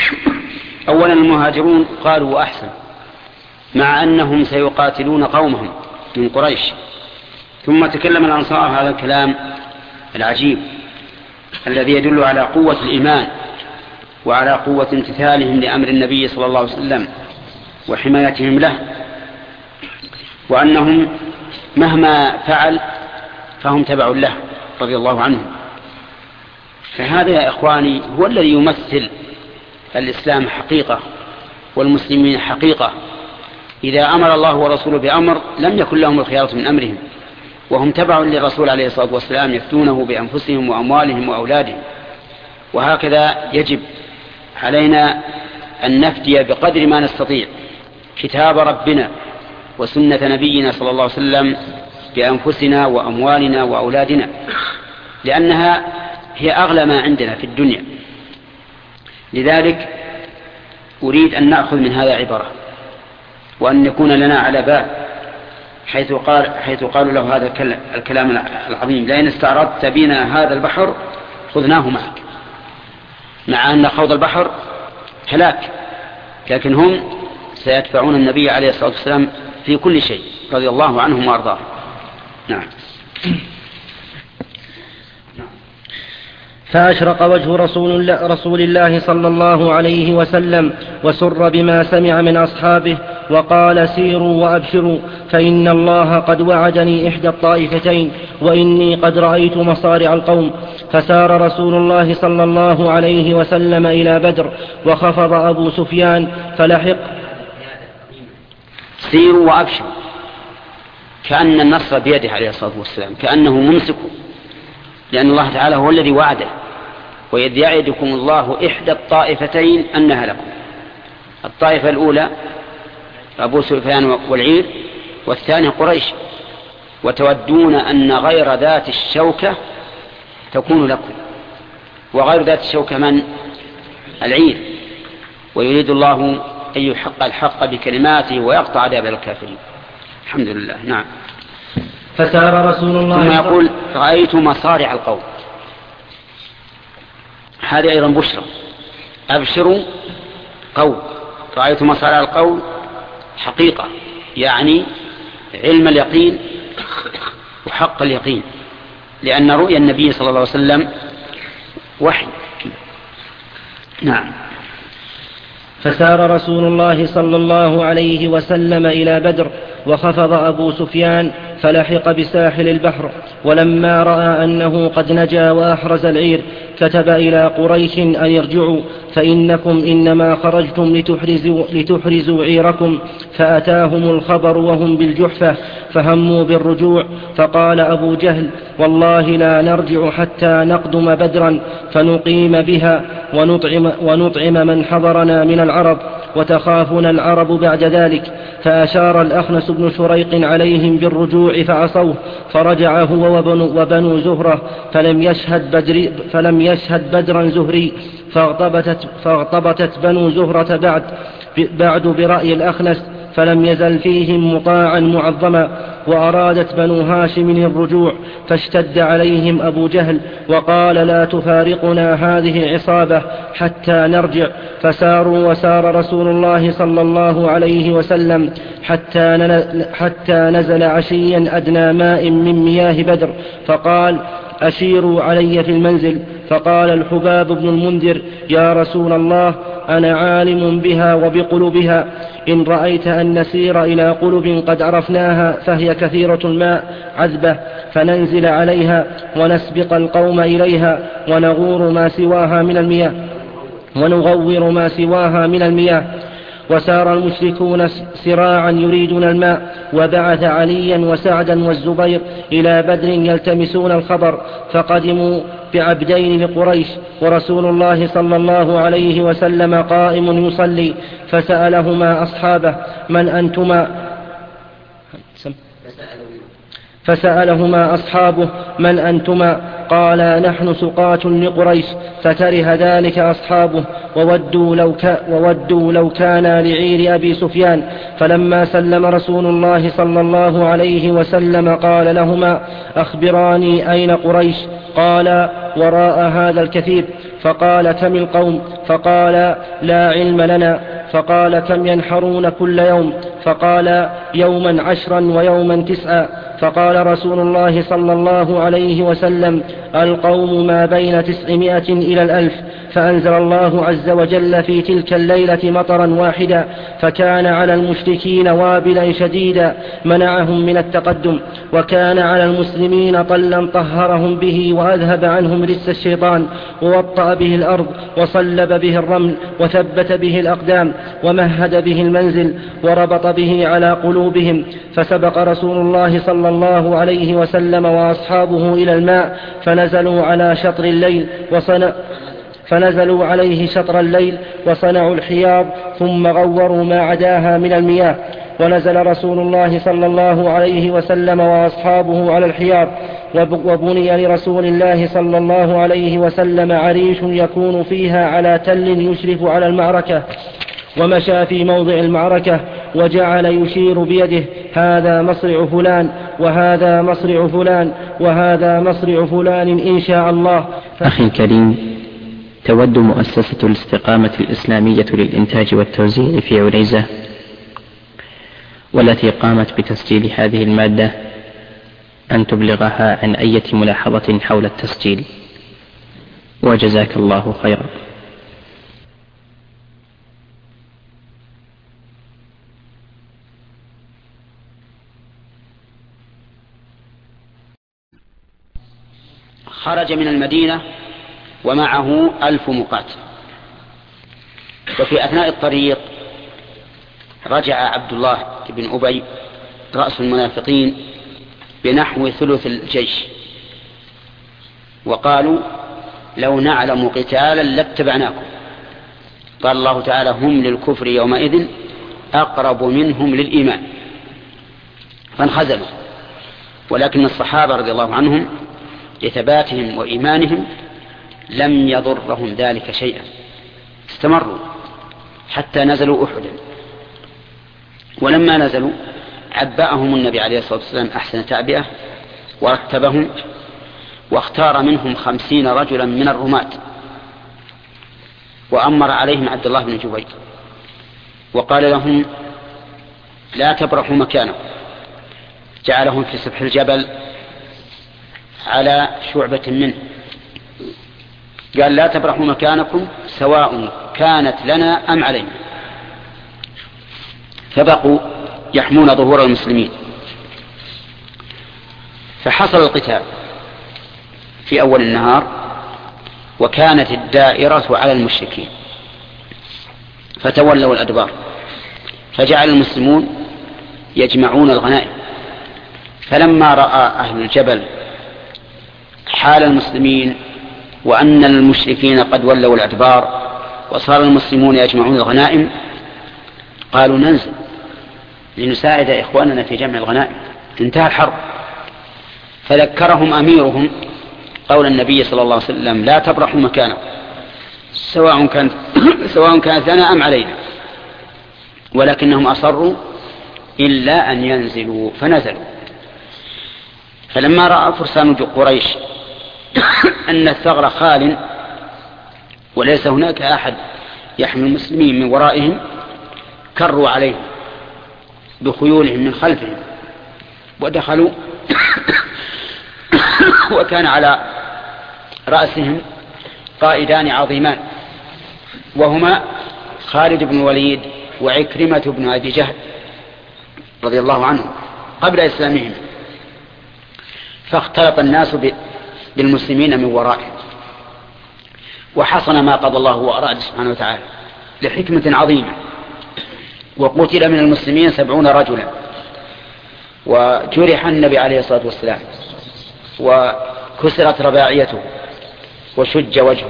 أولا المهاجرون قالوا وأحسن، مع أنهم سيقاتلون قومهم من قريش. ثم تكلم الأنصار هذا الكلام العجيب الذي يدل على قوة الإيمان وعلى قوة امتثالهم لأمر النبي صلى الله عليه وسلم وحمايتهم له، وأنهم مهما فعل فهم تبع له رضي الله عنهم. فهذا يا إخواني هو الذي يمثل الإسلام حقيقة والمسلمين حقيقة. إذا أمر الله ورسوله بأمر لم يكن لهم الخيارة من أمرهم، وهم تبع للرسول عليه الصلاة والسلام يفتونه بأنفسهم وأموالهم وأولادهم. وهكذا يجب علينا أن نفتي بقدر ما نستطيع كتاب ربنا وسنة نبينا صلى الله عليه وسلم بأنفسنا وأموالنا وأولادنا، لأنها هي أغلى ما عندنا في الدنيا. لذلك أريد أن نأخذ من هذا عبرة، وأن يكون لنا على بال، حيث قال حيث قالوا له هذا الكلام العظيم: لئن استعرضت بنا هذا البحر خذناه معك. مع أن خوض البحر هلاك، لكن هم سيتبعون النبي عليه الصلاة والسلام في كل شيء رضي الله عنهم وأرضاهم. نعم. فأشرق وجه رسول الله, رسول الله صلى الله عليه وسلم وسر بما سمع من أصحابه، وقال: سيروا وأبشروا، فإن الله قد وعدني إحدى الطائفتين، وإني قد رأيت مصارع القوم. فسار رسول الله صلى الله عليه وسلم إلى بدر، وخفض أبو سفيان فلحق. سيروا وأبشروا، كأن النصر بيده عليه الصلاة والسلام، كأنه ممسك، لأن الله تعالى هو الذي وعده: وإذ يعدكم الله إحدى الطائفتين أنها لكم. الطائفة الأولى أبو سفيان والعير، والثانية قريش، وتودون أن غير ذات الشوكة تكون لكم. وغير ذات الشوكة من؟ العير. ويريد الله أن يحق الحق بكلماته ويقطع دابر الكافرين. الحمد لله. نعم. فسار رسول الله ثم يقول: رأيت مصارع القوم. هذه أيضا بشرى. أبشروا قول، رأيت مصارع القوم حقيقة، يعني علم اليقين وحق اليقين، لأن رؤيا النبي صلى الله عليه وسلم وحي. نعم. فسار رسول الله صلى الله عليه وسلم إلى بدر، وخفض أبو سفيان فلحق بساحل البحر. ولما رأى أنه قد نجا وأحرز العير كتب إلى قريش أن يرجعوا، فإنكم إنما خرجتم لتحرزوا, لتحرزوا عيركم. فأتاهم الخبر وهم بالجحفة فهموا بالرجوع. فقال أبو جهل: والله لا نرجع حتى نقدم بدرا فنقيم بها ونطعم, ونطعم من حضرنا من العرب، وتخافنا العرب بعد ذلك. فأشار الأخنس بن شريق عليهم بالرجوع فعصوه، فرجع هو وبنو, وبنو زهرة، فلم يشهد, بدر فلم يشهد بدرا زهري. فاغتبتت, فاغتبتت بنو زهرة بعد, بعد برأي الأخنس، فلم يزل فيهم مطاعا معظما. وأرادت بنو هاشم الرجوع، فاشتد عليهم أبو جهل وقال: لا تفارقنا هذه العصابة حتى نرجع. فساروا، وسار رسول الله صلى الله عليه وسلم حتى, حتى نزل عشيا أدنى ماء من مياه بدر، فقال: أشيروا علي في المنزل. فقال الحباب بن المنذر: يا رسول الله، أنا عالم بها وبقلوبها، إن رأيت أن نسير إلى قلوب قد عرفناها فهي كثيرة الماء عذبة، فننزل عليها ونسبق القوم إليها ونغور ما سواها من المياه ونغور ما سواها من المياه. وسار المشركون سراعا يريدون الماء، وبعث عليا وسعدا والزبير إلى بدر يلتمسون الخبر، فقدموا بعبدين لقريش، ورسول الله صلى الله عليه وسلم قائم يصلي، فسألهما أصحابه: من أنتما؟ فسألهما أصحابه: من أنتما؟ قالا نحن سقاة لقريش، فكره ذلك أصحابه وودوا لو, ك وودوا لو كان لعير أبي سفيان. فلما سلم رسول الله صلى الله عليه وسلم قال لهما أخبراني أين قريش؟ قال وراء هذا الكثيب. فقال كم القوم؟ فقال لا علم لنا. فقال كم ينحرون كل يوم؟ فقال يوما عشرا ويوما تسعا. فقال رسول الله صلى الله عليه وسلم القوم ما بين تسعمائة إلى الألف. فأنزل الله عز وجل في تلك الليلة مطرا واحدا، فكان على المشركين وابلا شديدا منعهم من التقدم، وكان على المسلمين طلا طهرهم به وأذهب عنهم رجس الشيطان، ووطأ به الأرض وصلب به الرمل وثبت به الأقدام ومهد به المنزل وربط به على قلوبهم. فسبق رسول الله صلى الله عليه وسلم وأصحابه إلى الماء، فنزلوا على شطر الليل وصنع فنزلوا عليه شطر الليل وصنعوا الحياض، ثم غوروا ما عداها من المياه. ونزل رسول الله صلى الله عليه وسلم وأصحابه على الحياض، وبني لرسول الله صلى الله عليه وسلم عريش يكون فيها على تل يشرف على المعركة، ومشى في موضع المعركة وجعل يشير بيده هذا مصرع فلان وهذا مصرع فلان وهذا مصرع فلان إن شاء الله. أخي الكريم، تود مؤسسة الاستقامة الإسلامية للإنتاج والتوزيع في عنيزة، والتي قامت بتسجيل هذه المادة، أن تبلغها عن أي ملاحظة حول التسجيل، وجزاك الله خيرا. خرج من المدينة ومعه ألف مقاتل، وفي أثناء الطريق رجع عبد الله بن أبي رأس المنافقين بنحو ثلث الجيش، وقالوا لو نعلم قتالا لاتبعناكم. قال الله تعالى هم للكفر يومئذ أقرب منهم للإيمان، فانخزلوا. ولكن الصحابة رضي الله عنهم لثباتهم وإيمانهم لم يضرهم ذلك شيئا، استمروا حتى نزلوا أحدا. ولما نزلوا عبأهم النبي عليه الصلاة والسلام أحسن تعبئة، ورتبهم واختار منهم خمسين رجلا من الرماة، وأمر عليهم عبد الله بن جبير وقال لهم لا تبرحوا مكانكم. جعلهم في سفح الجبل على شعبة منه، قال لا تبرحوا مكانكم سواء كانت لنا أم علينا. فبقوا يحمون ظهور المسلمين، فحصل القتال في أول النهار، وكانت الدائرة على المشركين فتولوا الأدبار، فجعل المسلمون يجمعون الغنائم. فلما رأى أهل الجبل حال المسلمين وأن المشركين قد ولوا الأدبار وصار المسلمون يجمعون الغنائم، قالوا ننزل لنساعد إخواننا في جمع الغنائم، انتهى الحرب. فذكرهم أميرهم قول النبي صلى الله عليه وسلم لا تبرحوا مكانكم سواء كانت سواء كانت لنا أم علينا، ولكنهم أصروا إلا أن ينزلوا فنزلوا. فلما رأى فرسان قريش أن الثغر خال وليس هناك أحد يحمي المسلمين من ورائهم، كروا عليهم بخيولهم من خلفهم ودخلوا وكان على رأسهم قائدان عظيمان، وهما خالد بن الوليد وعكرمة بن أبي جهل رضي الله عنهم قبل إسلامهم. فاختلط الناس بالمسلمين من ورائهم، وحصل ما قضى الله وأراد سبحانه وتعالى لحكمة عظيمة. وقتل من المسلمين سبعون رجلا، وجرح النبي عليه الصلاة والسلام، وكسرت رباعيته وشج وجهه،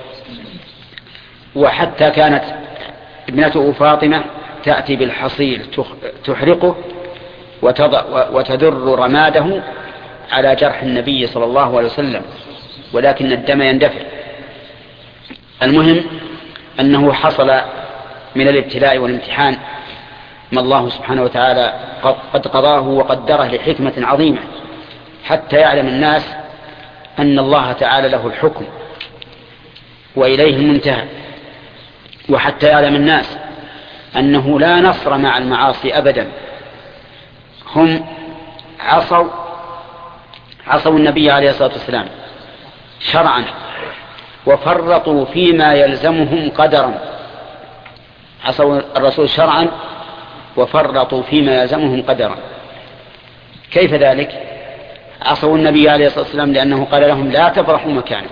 وحتى كانت ابنته فاطمة تأتي بالحصير تحرقه وتدر رماده على جرح النبي صلى الله عليه وسلم ولكن الدم يندفع. المهم أنه حصل من الابتلاء والامتحان ما الله سبحانه وتعالى قد قضاه وقدره لحكمة عظيمة، حتى يعلم الناس أن الله تعالى له الحكم وإليه المنتهى، وحتى يعلم الناس أنه لا نصر مع المعاصي أبدا. هم عصوا عصوا النبي عليه الصلاة والسلام شرعا، وفرطوا فيما يلزمهم قدرا. عصوا الرسول شرعا وفرطوا فيما يلزمهم قدرا. كيف ذلك؟ عصوا النبي عليه الصلاة والسلام لأنه قال لهم لا تبرحوا مكانه،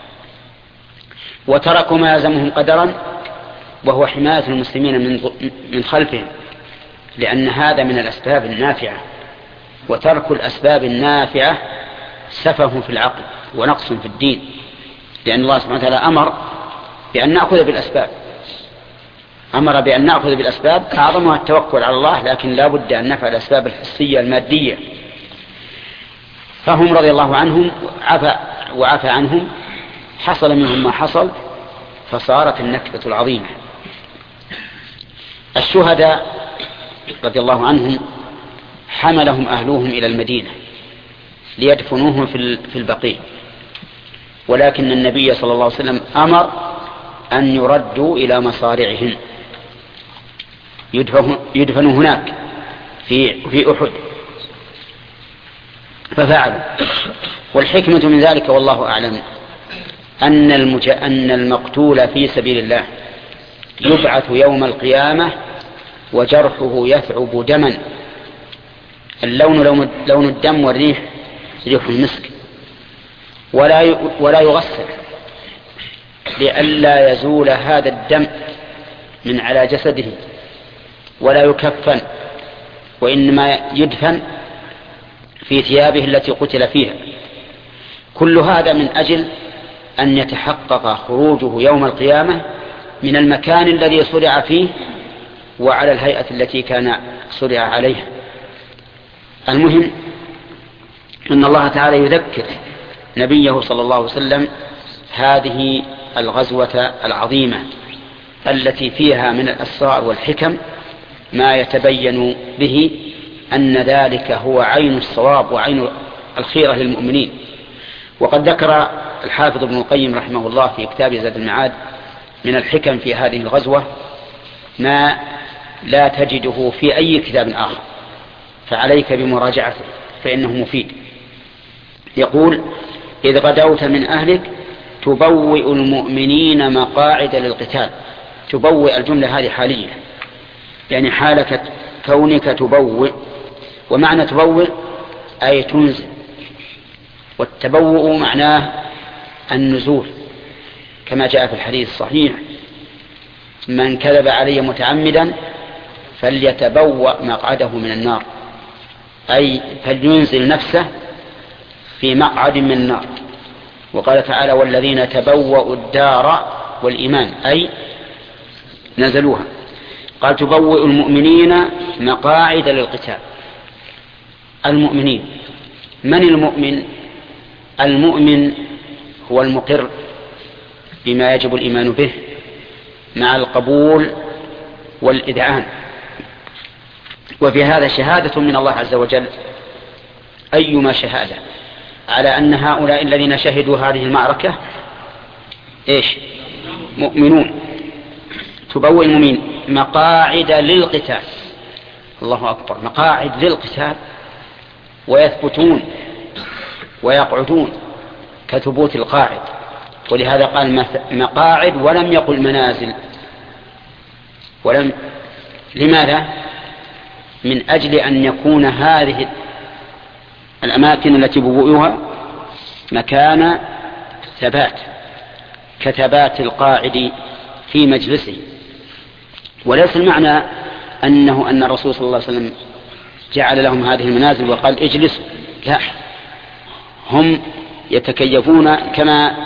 وتركوا ما يلزمهم قدرا وهو حماية المسلمين من خلفهم، لأن هذا من الأسباب النافعة، وترك الأسباب النافعة سفه في العقل ونقص في الدين، لأن الله سبحانه وتعالى أمر بأن نأخذ بالأسباب، أمر بأن نأخذ بالأسباب أعظمها التوكل على الله، لكن لا بد أن نفعل الأسباب الحسية المادية. فهم رضي الله عنهم عفى وعفى عنهم، حصل منهم ما حصل، فصارت النكبة العظيمة. الشهداء رضي الله عنهم حملهم أهلوهم إلى المدينة ليدفنوهم في البقيع، ولكن النبي صلى الله عليه وسلم أمر أن يردوا إلى مصارعهم يدفنوا هناك في في أحد، ففعلوا. والحكمة من ذلك والله أعلم أن, المج... أن المقتول في سبيل الله يبعث يوم القيامة وجرحه يثعب دما، اللون لون الدم والريح ريح المسك، ولا ي... ولا يغسل لئلا يزول هذا الدم من على جسده، ولا يكفن، وإنما يدفن في ثيابه التي قتل فيها. كل هذا من أجل أن يتحقق خروجه يوم القيامة من المكان الذي صرع فيه وعلى الهيئة التي كان صرع عليها. المهم أن الله تعالى يذكر نبيه صلى الله عليه وسلم هذه الغزوة العظيمة التي فيها من الأسرار والحكم ما يتبين به أن ذلك هو عين الصواب وعين الخيرة للمؤمنين. وقد ذكر الحافظ ابن القيم رحمه الله في كتاب زاد المعاد من الحكم في هذه الغزوة ما لا تجده في أي كتاب آخر، فعليك بمراجعته فإنه مفيد. يقول: إذ غدوت من أهلك تبوئ المؤمنين مقاعد للقتال. تبوئ الجملة هذه حالية، يعني حالك كونك تبوئ، ومعنى تبوئ أي تنزل، والتبوؤ معناه النزول، كما جاء في الحديث الصحيح: من كذب علي متعمدا فليتبوأ مقعده من النار، أي فلينزل نفسه في مقعد من النار. وقال تعالى: والذين تبوأوا الدار والإيمان، أي نزلوها. قال: تبوئ المؤمنين مقاعد للقتال. المؤمنين، من المؤمن؟ المؤمن هو المقر بما يجب الإيمان به مع القبول والإذعان. وفي هذا شهادة من الله عز وجل، أيما شهادة، على أن هؤلاء الذين شهدوا هذه المعركة إيش؟ مؤمنون. تبوئ المؤمنين مقاعد للقتال. الله أكبر، مقاعد للقتال، ويثبتون ويقعدون كثبوت القاعد، ولهذا قال مقاعد ولم يقل منازل. ولم لماذا؟ من أجل أن يكون هذه الأماكن التي بوئوها مكان ثبات، كثبات القاعد في مجلسه. وليس المعنى أنه أن الرسول صلى الله عليه وسلم جعل لهم هذه المنازل وقال اجلسوا، لا، هم يتكيفون كما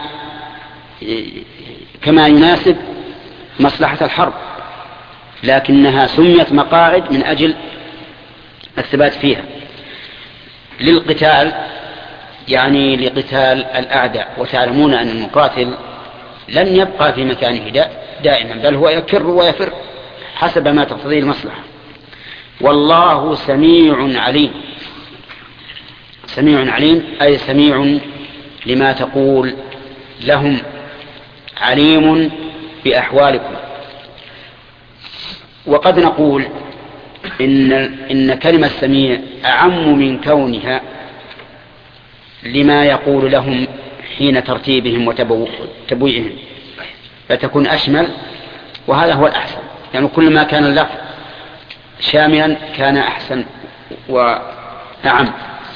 كما يناسب مصلحة الحرب، لكنها سميت مقاعد من أجل الثبات فيها. للقتال يعني لقتال الأعداء، وتعلمون أن المقاتل لن يبقى في مكانه دائما، بل هو يكر ويفر حسب ما تقتضيه المصلحة. والله سميع عليم. سميع عليم أي سميع لما تقول لهم، عليم بأحوالكم. وقد نقول إن, إن كلمة سميع أعم من كونها لما يقول لهم حين ترتيبهم وتبويئهم، فتكون أشمل، وهذا هو الأحسن. يعني كل ما كان اللفظ شاملا كان أحسن وأعم.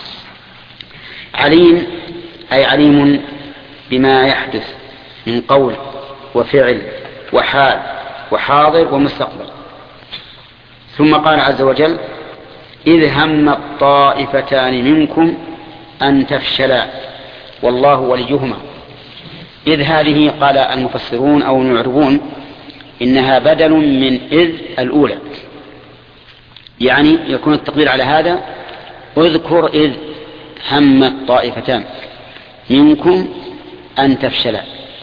عليم أي عليم بما يحدث من قول وفعل وحال وحاضر ومستقبل. ثم قال عز وجل: إذ هم الطائفتان منكم أن تفشلا والله وليهما. إذ هذه قال المفسرون أو المعربون إنها بدل من إذ الأولى، يعني يكون التقدير على هذا: اذكر إذ هم الطائفتان منكم أن تفشلا.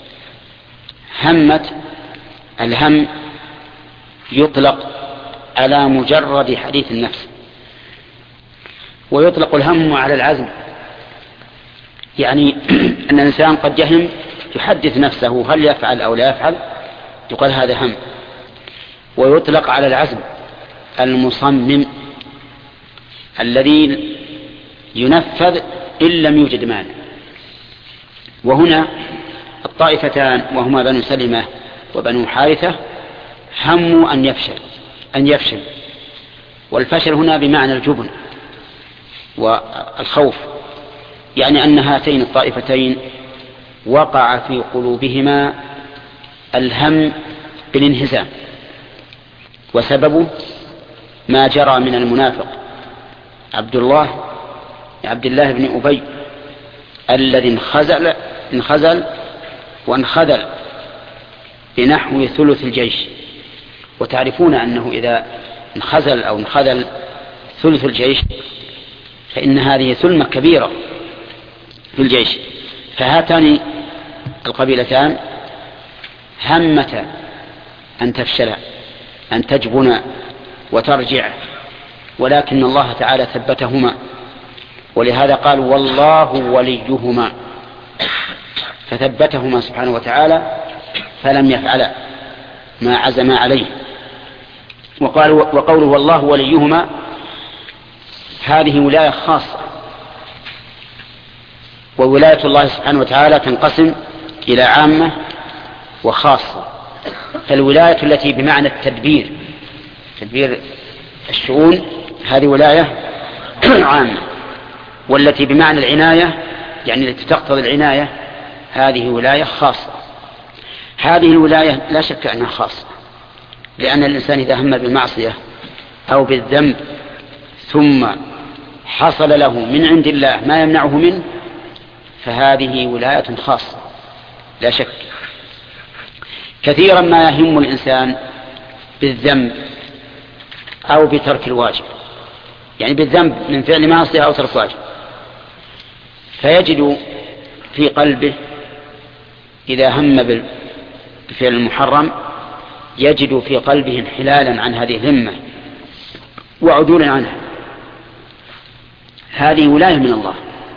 همت، الهم يطلق على مجرد حديث النفس، ويطلق الهم على العزم، يعني أن الإنسان قد يهم يحدث نفسه هل يفعل أو لا يفعل، يقال هذا هم. ويطلق على العزم المصمم الذي ينفذ إن لم يوجد مانع. وهنا الطائفتان وهما بنو سلمة وبنو حارثة هموا أن يفشل أن يفشل والفشل هنا بمعنى الجبن والخوف، يعني أن هاتين الطائفتين وقع في قلوبهما الهم بالانهزام، وسببه ما جرى من المنافق عبد الله عبد الله بن أبي الذي انخزل انخزل وانخذل بنحو ثلث الجيش. وتعرفون أنه إذا انخزل أو انخذل ثلث الجيش فإن هذه ثلمة كبيرة في الجيش. فهاتان القبيلتان همتا أن تفشلا، أن تجبنا وترجع، ولكن الله تعالى ثبتهما، ولهذا قال: والله وليهما، فثبتهما سبحانه وتعالى فلم يفعلا ما عزما عليه. وقال وقوله والله وليهما هذه ولاية خاصة، وولاية الله سبحانه وتعالى تنقسم إلى عامة وخاصة. فالولاية التي بمعنى التدبير، تدبير الشؤون، هذه ولاية عامة، والتي بمعنى العناية يعني التي تقتضي العناية هذه ولاية خاصة. هذه الولاية لا شك أنها خاصة، لأن الإنسان إذا هم بالمعصية أو بالذنب ثم حصل له من عند الله ما يمنعه منه فهذه ولاية خاصة لا شك. كثيرا ما يهم الإنسان بالذنب أو بترك الواجب، يعني بالذنب من فعل معصية أو ترك واجب، فيجد في قلبه إذا هم بفعل المحرم يجد في قلبه انحلالا عن هذه الذمة وعدولا عنها. هذه ولاية من الله.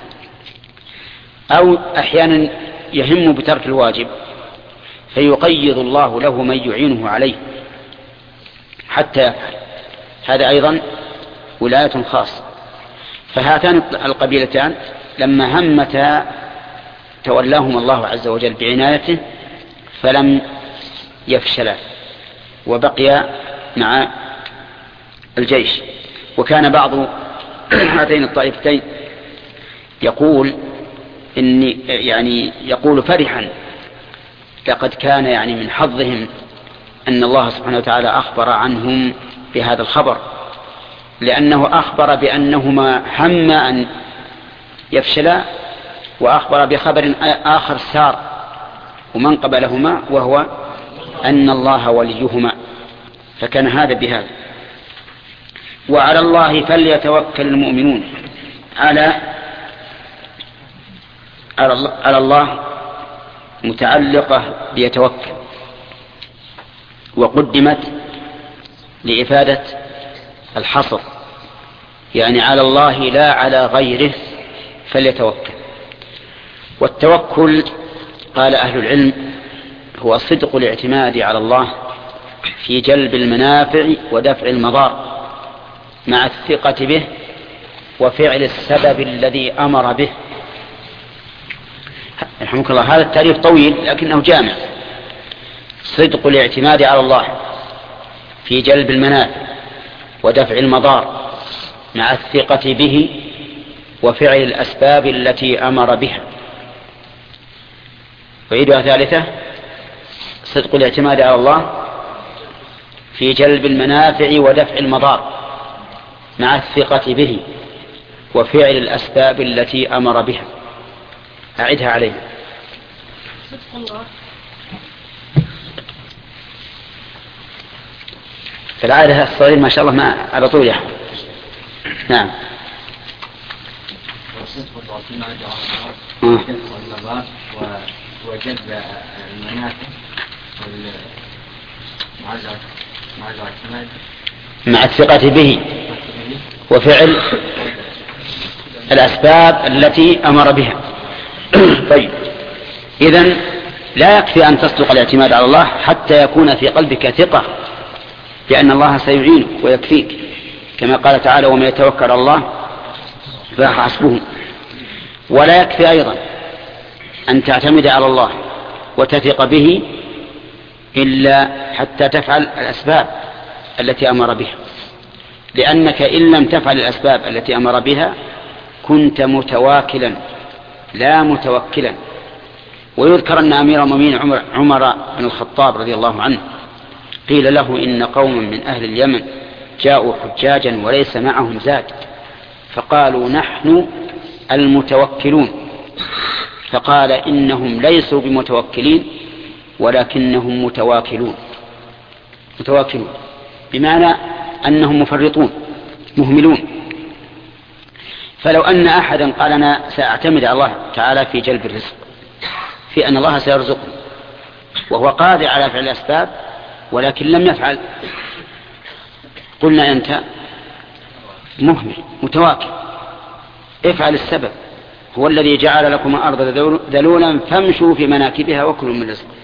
أو أحيانا يهم بترك الواجب فيقيض الله له من يعينه عليه حتى يفعل، هذا أيضا ولاية خاصة. فهاتان القبيلتان لما همتا تولاهم الله عز وجل بعنايته فلم يفشلا وبقي مع الجيش. وكان بعض هاتين الطائفتين يقول إني يعني يقول فرحا لقد كان يعني من حظهم أن الله سبحانه وتعالى أخبر عنهم بهذا الخبر، لأنه أخبر بأنهما هم أن يفشلا وأخبر بخبر آخر سار ومن قبلهما وهو أن الله وليهما، فكان هذا بهذا. وعلى الله فليتوكل المؤمنون. على على الله متعلقة بيتوكل، وقدمت لإفادة الحصر، يعني على الله لا على غيره فليتوكل. والتوكل قال أهل العلم هو صدق الاعتماد على الله في جلب المنافع ودفع المضار مع الثقة به وفعل السبب الذي أمر به. رحمك الله. هذا التعريف طويل لكنه جامع. صدق الاعتماد على الله في جلب المنافع ودفع المضار مع الثقة به وفعل الأسباب التي أمر بها. وعيدها ثالثة: صدق الاعتماد على الله في جلب المنافع ودفع المضار مع الثقة به وفعل الأسباب التي أمر بها. أعدها علينا. صدق الله في العادة الصغير ما شاء الله ما على طول يحفظ. نعم. وصدق الاعتماد على الله جلب المضار وجلب المنافع مع الثقة به وفعل الأسباب التي أمر بها. طيب، إذن لا يكفي أن تصدق الاعتماد على الله حتى يكون في قلبك ثقة بأن الله سيعينك ويكفيك، كما قال تعالى: ومن يتوكل على الله فهو حسبه. ولا يكفي أيضا أن تعتمد على الله وتثق به إلا حتى تفعل الأسباب التي أمر بها، لأنك إن لم تفعل الأسباب التي أمر بها كنت متواكلا لا متوكلا. ويذكر أن أمير المؤمنين عمر, عمر بن الخطاب رضي الله عنه قيل له: إن قوما من أهل اليمن جاءوا حجاجا وليس معهم زاد، فقالوا: نحن المتوكلون. فقال: إنهم ليسوا بمتوكلين ولكنهم متواكلون. متواكلون بمعنى أنهم مفرطون مهملون. فلو أن أحدا قال: أنا سأعتمد على الله تعالى في جلب الرزق، في أن الله سيرزقني، وهو قادر على فعل الأسباب ولكن لم يفعل، قلنا: أنت مهمل متواكل، افعل السبب، هو الذي جعل لكم الأرض ذلولا فامشوا في مناكبها وكلوا من رزقه.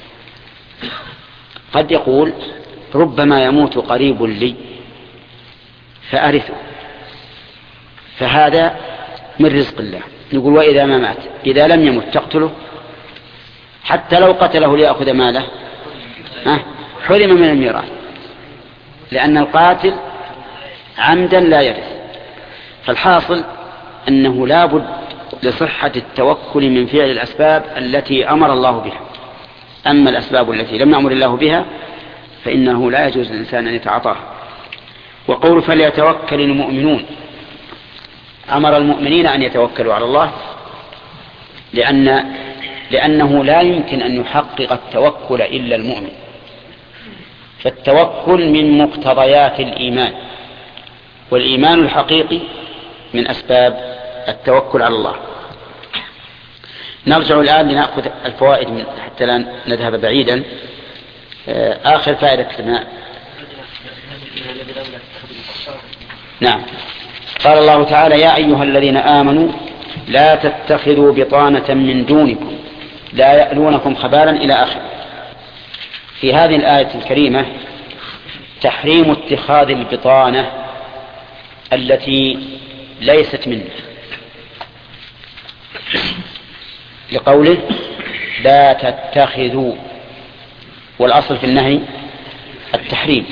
قد يقول: ربما يموت قريب لي فأرثه، فهذا من رزق الله. نقول: وإذا ما مات، إذا لم يمت تقتله؟ حتى لو قتله ليأخذ ماله حرم من الميراث، لأن القاتل عمدا لا يرث. فالحاصل أنه لا بد لصحة التوكل من فعل الأسباب التي أمر الله بها. أما الأسباب التي لم يأمر الله بها فإنه لا يجوز للإنسان أن يتعاطاها. وقول: فليتوكل المؤمنون، أمر المؤمنين أن يتوكلوا على الله، لأن لأنه لا يمكن أن يحقق التوكل إلا المؤمن. فالتوكل من مقتضيات الإيمان، والإيمان الحقيقي من أسباب التوكل على الله. نرجع الآن لنأخذ الفوائد من حتى لا نذهب بعيدا. آخر فائدة كتبنا. نعم. قال الله تعالى: يا أيها الذين آمنوا لا تتخذوا بطانة من دونكم لا يألونكم خبالا إلى آخر. في هذه الآية الكريمة تحريم اتخاذ البطانة التي ليست منه، لقوله: لا تتخذوا، والأصل في النهي التحريم.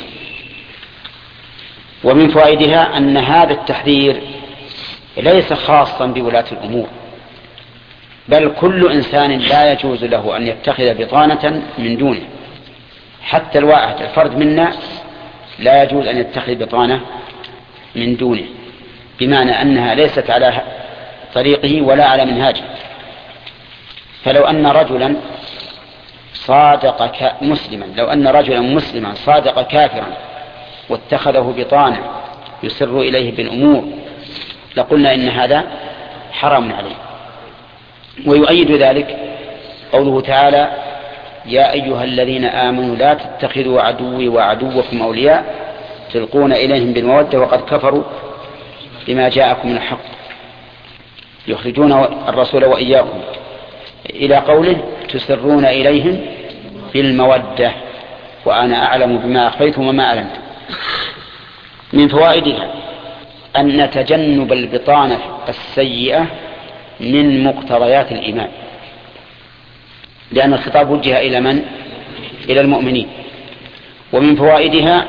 ومن فوائدها أن هذا التحذير ليس خاصا بولاة الأمور، بل كل إنسان لا يجوز له أن يتخذ بطانة من دونه. حتى الواحد الفرد منا لا يجوز أن يتخذ بطانة من دونه، بمعنى أنها ليست على طريقه ولا على منهاجه. فلو أن رجلا صادق مسلما لو أن رجلا مسلما صادق كافرا واتخذه بطانة يسر إليه بالأمور لقلنا إن هذا حرام عليه، ويؤيد ذلك قوله تعالى يا أيها الذين آمنوا لا تتخذوا عدوي وعدوكم أولياء تلقون إليهم بالمودة وقد كفروا بما جاءكم من الحق يخرجون الرسول وإياكم إلى قوله تسرون إليهم بالمودة وأنا أعلم بما أخفيتم وما أعلنتم. من فوائدها أن تجنب البطانة السيئة من مقتضيات الإيمان، لأن الخطاب وجه إلى من؟ إلى المؤمنين. ومن فوائدها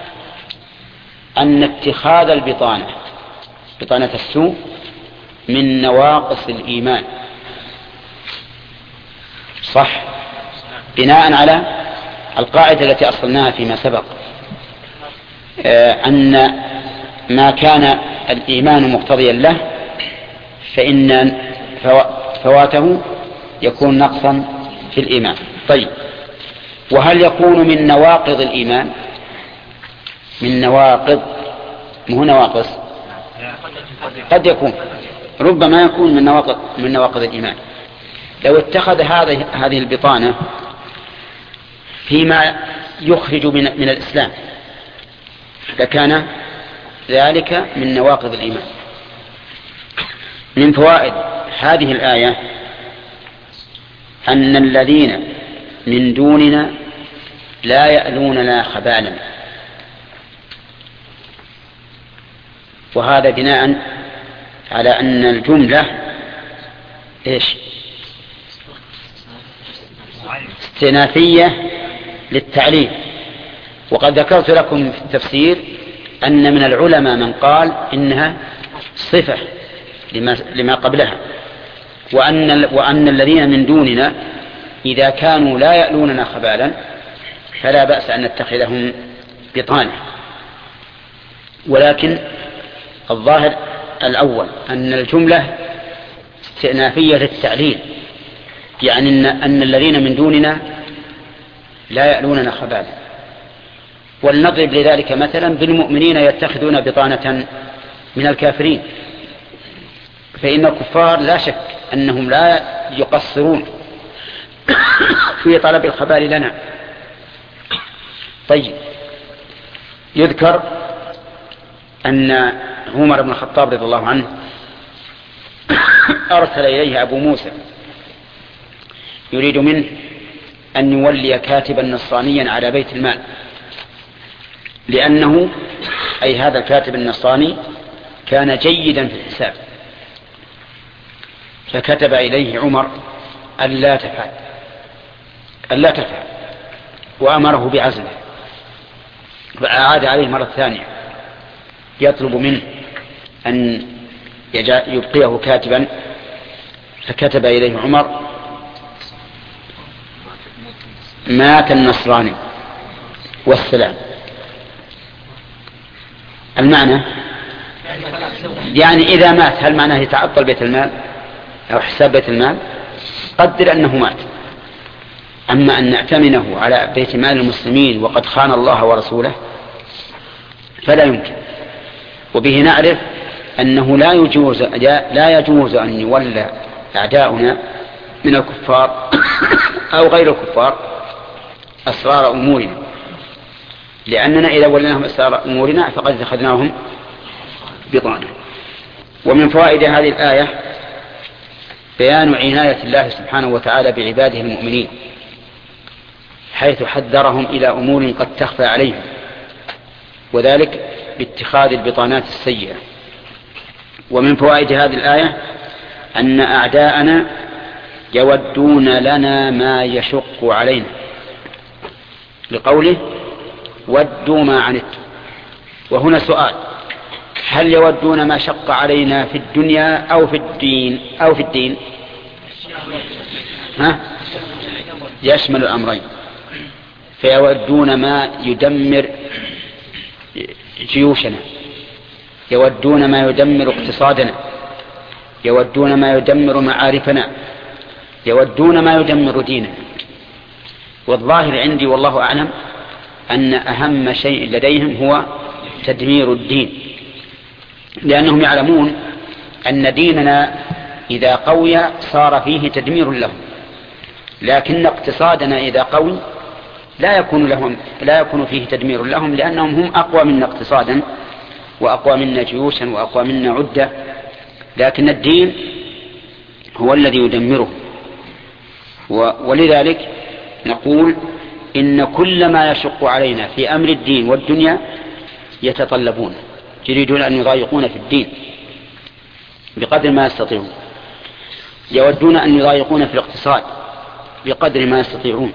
أن اتخاذ البطانة بطانة السوء من نواقص الإيمان، صح، بناء على القاعدة التي أصلناها فيما سبق، أن ما كان الإيمان مقتضيا له فإن فواته يكون نقصا في الإيمان. طيب، وهل يكون من نواقض الإيمان؟ من نواقض، مو نواقص، قد يكون، ربما يكون من نواقض من نواقض الإيمان. لو اتخذ هذه هذه البطانة فيما يخرج من من الإسلام لكان ذلك من نواقض الإيمان. من فوائد هذه الآية أن الذين من دوننا لا يألوننا خبالا، وهذا بناء على أن الجملة إيش؟ استئنافية للتعليل. وقد ذكرت لكم في التفسير أن من العلماء من قال إنها صفة لما, لما قبلها، وأن, وأن الذين من دوننا إذا كانوا لا يألوننا خبالا فلا بأس أن نتخذهم بطانة. ولكن الظاهر الأول أن الجملة استئنافية للتعليل، يعني أن, أن الذين من دوننا لا يألوننا خبالا. ولنضرب لذلك مثلا بالمؤمنين يتخذون بطانة من الكافرين، فإن الكفار لا شك أنهم لا يقصرون في طلب الخبال لنا. طيب، يذكر أن عمر بن الخطاب رضي الله عنه أرسل إليه أبو موسى يريد منه أن يولي كاتبا نصرانيا على بيت المال، لأنه أي هذا الكاتب النصراني كان جيدا في الحساب، فكتب إليه عمر ألا تفعل ألا تفعل وأمره بعزله، فأعاد عليه مرة ثانية يطلب منه أن يبقيه كاتبا، فكتب إليه عمر مات النصراني والسلام. المعنى يعني إذا مات هل معناه يتعطل بيت المال أو حساب بيت المال؟ قدر أنه مات، أما أن نأتمنه على بيت مال المسلمين وقد خان الله ورسوله فلا يمكن. وبه نعرف أنه لا يجوز لا يجوز أن يولى أعداؤنا من الكفار أو غير الكفار أسرار أمورنا، لأننا إذا ولناهم أسرار أمورنا فقد اتخذناهم بطانة. ومن فوائد هذه الآية بيان عناية الله سبحانه وتعالى بعباده المؤمنين، حيث حذرهم إلى أمور قد تخفى عليهم، وذلك باتخاذ البطانات السيئة. ومن فوائد هذه الآية أن أعداءنا يودون لنا ما يشق علينا، لقوله ودوا ما عنتم. وهنا سؤال: هل يودون ما شق علينا في الدنيا أو في الدين أو في الدين؟ ها؟ يشمل الأمرين، فيودون ما يدمر جيوشنا، يودون ما يدمر اقتصادنا، يودون ما يدمر معارفنا، يودون ما يدمر ديننا. والظاهر عندي والله أعلم أن أهم شيء لديهم هو تدمير الدين، لأنهم يعلمون أن ديننا إذا قوي صار فيه تدمير لهم، لكن اقتصادنا إذا قوي لا يكون لهم لا يكون فيه تدمير لهم، لأنهم هم أقوى منا اقتصادا وأقوى منا جيوشا وأقوى منا عدة، لكن الدين هو الذي يدمره. ولذلك نقول إن كل ما يشق علينا في أمر الدين والدنيا يتطلبون، يريدون أن يضايقون في الدين بقدر ما يستطيعون، يودون أن يضايقون في الاقتصاد بقدر ما يستطيعون،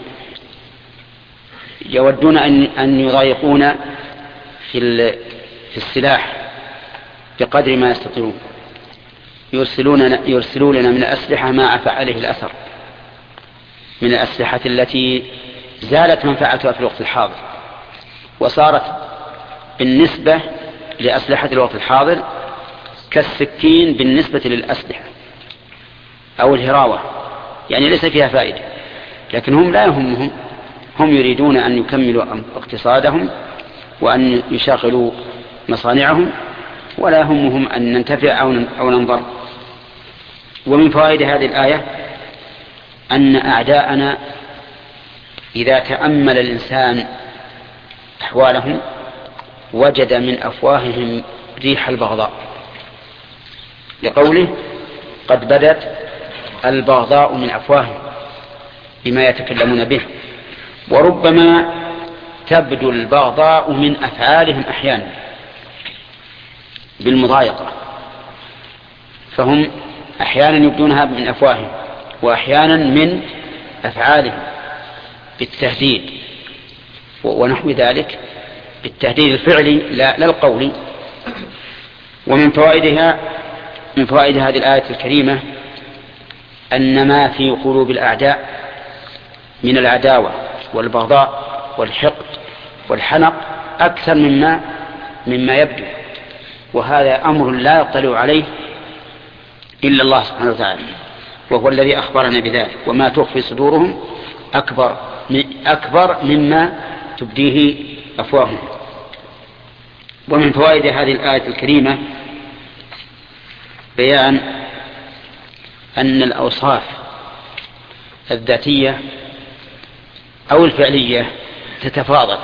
يودون أن يضايقون في في السلاح بقدر ما يستطيعون، يرسلون يرسلون لنا من الأسلحة ما عفى عليه الأثر من الأسلحة التي زالت منفعتها في الوقت الحاضر، وصارت بالنسبة لأسلحة الوقت الحاضر كالسكين بالنسبة للأسلحة أو الهراوة، يعني ليس فيها فائدة. لكن هم لا يهمهم، هم يريدون أن يكملوا اقتصادهم وأن يشغلوا مصانعهم، ولا يهمهم أن ننتفع أو ننضر. ومن فوائد هذه الآية أن أعداءنا إذا تأمل الإنسان أحوالهم وجد من أفواههم ريح البغضاء، لقوله قد بدت البغضاء من أفواههم بما يتكلمون به. وربما تبدو البغضاء من أفعالهم أحيانا بالمضايقة، فهم أحيانا يبدونها من أفواههم وأحيانا من أفعالهم بالتهديد ونحو ذلك، بالتهديد الفعلي لا القولي. ومن فوائدها من فوائد هذه الآية الكريمة أن ما في قلوب الأعداء من العداوة والبغضاء والحقد والحنق أكثر مما مما يبدو، وهذا أمر لا يطلع عليه إلا الله سبحانه وتعالى، وهو الذي أخبرنا بذلك. وما تخفي صدورهم أكبر أكبر مما تبديه أفواههم. ومن فوائد هذه الآية الكريمة بيان أن الأوصاف الذاتية أو الفعلية تتفاضل،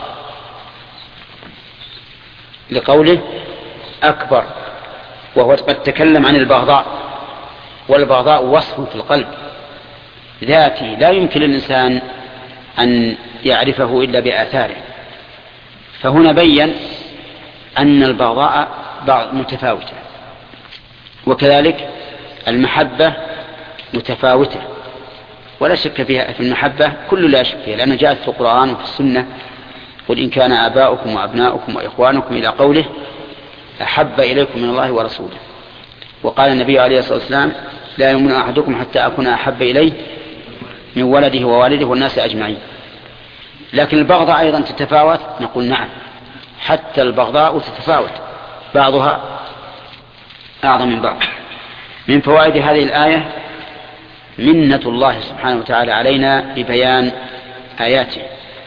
لقوله أكبر، وهو قد تكلم عن البغضاء، والبغضاء وصف في القلب ذاتي لا يمكن للإنسان أن يعرفه إلا بآثاره، فهنا بيّن أن البغضاء متفاوتة، وكذلك المحبة متفاوتة ولا شك فيها في المحبة، كل لا شك فيها، لأنها جاءت في القرآن وفي السنة: قل إن كان آباؤكم وأبناؤكم وإخوانكم إلى قوله أحب إليكم من الله ورسوله. وقال النبي عليه الصلاة والسلام: لا يؤمن أحدكم حتى أكون أحب إليه من ولده ووالده والناس أجمعين. لكن البغضاء أيضا تتفاوت، نقول نعم، حتى البغضاء تتفاوت، بعضها أعظم من بعض. من فوائد هذه الآية منة الله سبحانه وتعالى علينا ببيان آياته،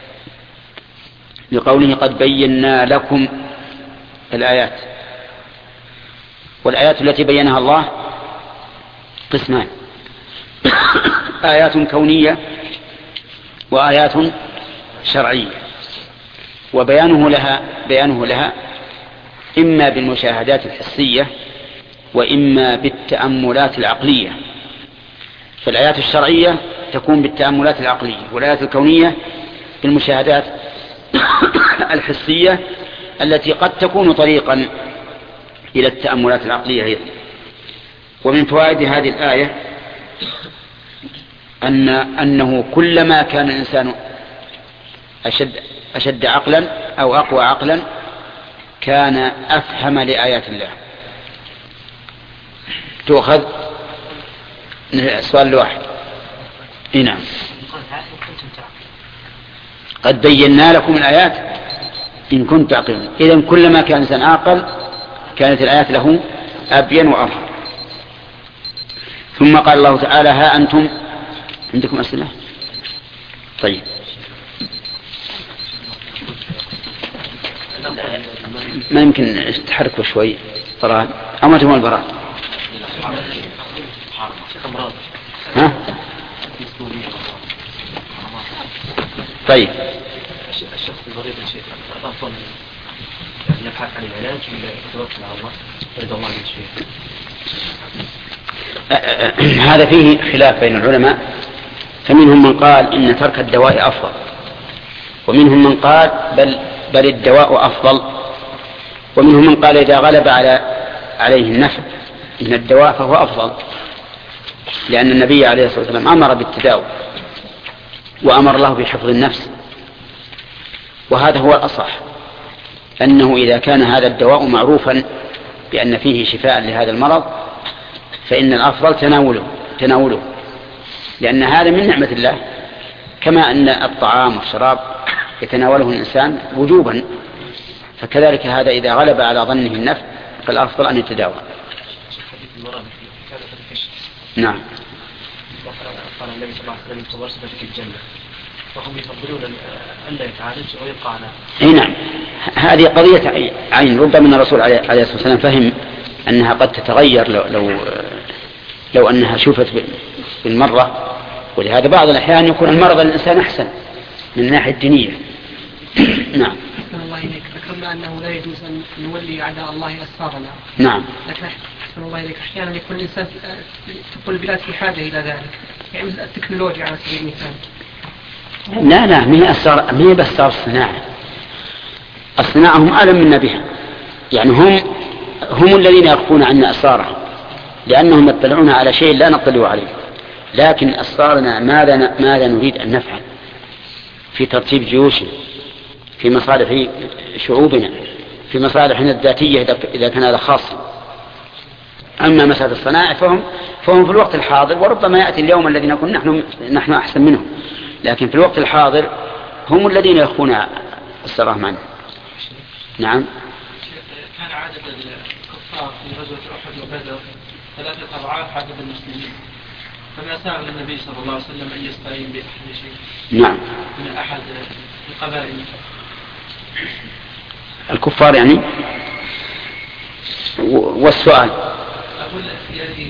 لقوله قد بينا لكم الآيات. والآيات التي بينها الله قسمان: آيات كونية وآيات شرعية. وبيانه لها بيانه لها إما بالمشاهدات الحسية وإما بالتأملات العقلية. فالآيات الشرعية تكون بالتأملات العقلية، والآيات الكونية بالمشاهدات الحسية التي قد تكون طريقا إلى التأملات العقلية أيضا. ومن فوائد هذه الآية أن أنه كلما كان الإنسان أشد أشد عقلا أو أقوى عقلا كان أفهم لآيات الله. تؤخذ سؤال واحد. نعم، قد بينا لكم الآيات إن كنت تعقلون. إذن كلما كان الإنسان عاقل كانت الآيات له أبين وأظهر. ثم قال الله تعالى: ها أنتم عندكم أسئلة؟ طيب، ما يمكن تحركوا شوي طبعا، أو ما تهمون البراء. أمراض ها؟ طيب الشخص المريض يا شيخ أفضل يعني يبحث عن العلاج ولا يتوكل على الله رضا الله من شيء؟ هذا فيه خلاف بين العلماء، فمنهم من قال إن ترك الدواء أفضل، ومنهم من قال بل, بل الدواء أفضل، ومنهم من قال إذا غلب على عليه النفع من الدواء فهو أفضل، لأن النبي عليه الصلاة والسلام أمر بالتداوي وأمر الله بحفظ النفس، وهذا هو الأصح، أنه إذا كان هذا الدواء معروفا بأن فيه شفاء لهذا المرض فإن الأفضل تناوله تناوله لأن هذا من نعمة الله، كما أن الطعام والشراب يتناوله الإنسان وجوبا، فكذلك هذا إذا غلب على ظنه النفع فالأفضل أن يتداوى. نعم. قال النبي صلى الله عليه وسلم انتظر صفتك الجنة، فهم يفضلون أن لا يتعالج ويبقى على. أي نعم، هذه قضية عين، ربما الرسول عليه الصلاة والسلام فهم أنها قد تتغير لو لو, لو أنها شوفت بالمرة، ولهذا بعض الأحيان يكون المرض الإنسان أحسن من الناحية الدينية. نعم. أحسن الله إليك، ذكرنا أنه لا يجوز أن نولي أعداء الله أسفارنا. نعم. لكن أحسن الله إليك أحيانا يكون الإنسان تكون البلاد في حاجة إلى ذلك، يعني مثل التكنولوجيا على سبيل المثال. لا لا ما هي أسرار، ما هي بس صار الصناعة، الصناعة هم أعلم منا بها، يعني هم هم الذين يخفون عنا أسرارهم لأنهم يطلعون على شيء لا نطلع عليه، لكن أسرارنا ماذا ماذا نريد أن نفعل في ترتيب جيوشنا، في مصالح شعوبنا، في مصالحنا الذاتية إذا كان هذا خاصا. أما مسألة الصناعة فهم فهم في الوقت الحاضر، وربما يأتي اليوم الذي نكون نحن نحن أحسن منهم، لكن في الوقت الحاضر هم الذين يخفون السرهم عنه. نعم. كان عدد الكفار في غزوة أحد وبدر ثلاثة أضعاف عدد المسلمين، فما سأل النبي صلى الله عليه وسلم أن يستعين بأحد شيء. نعم. من أحد القبائل. الكفار يعني. والسؤال. أقول يعني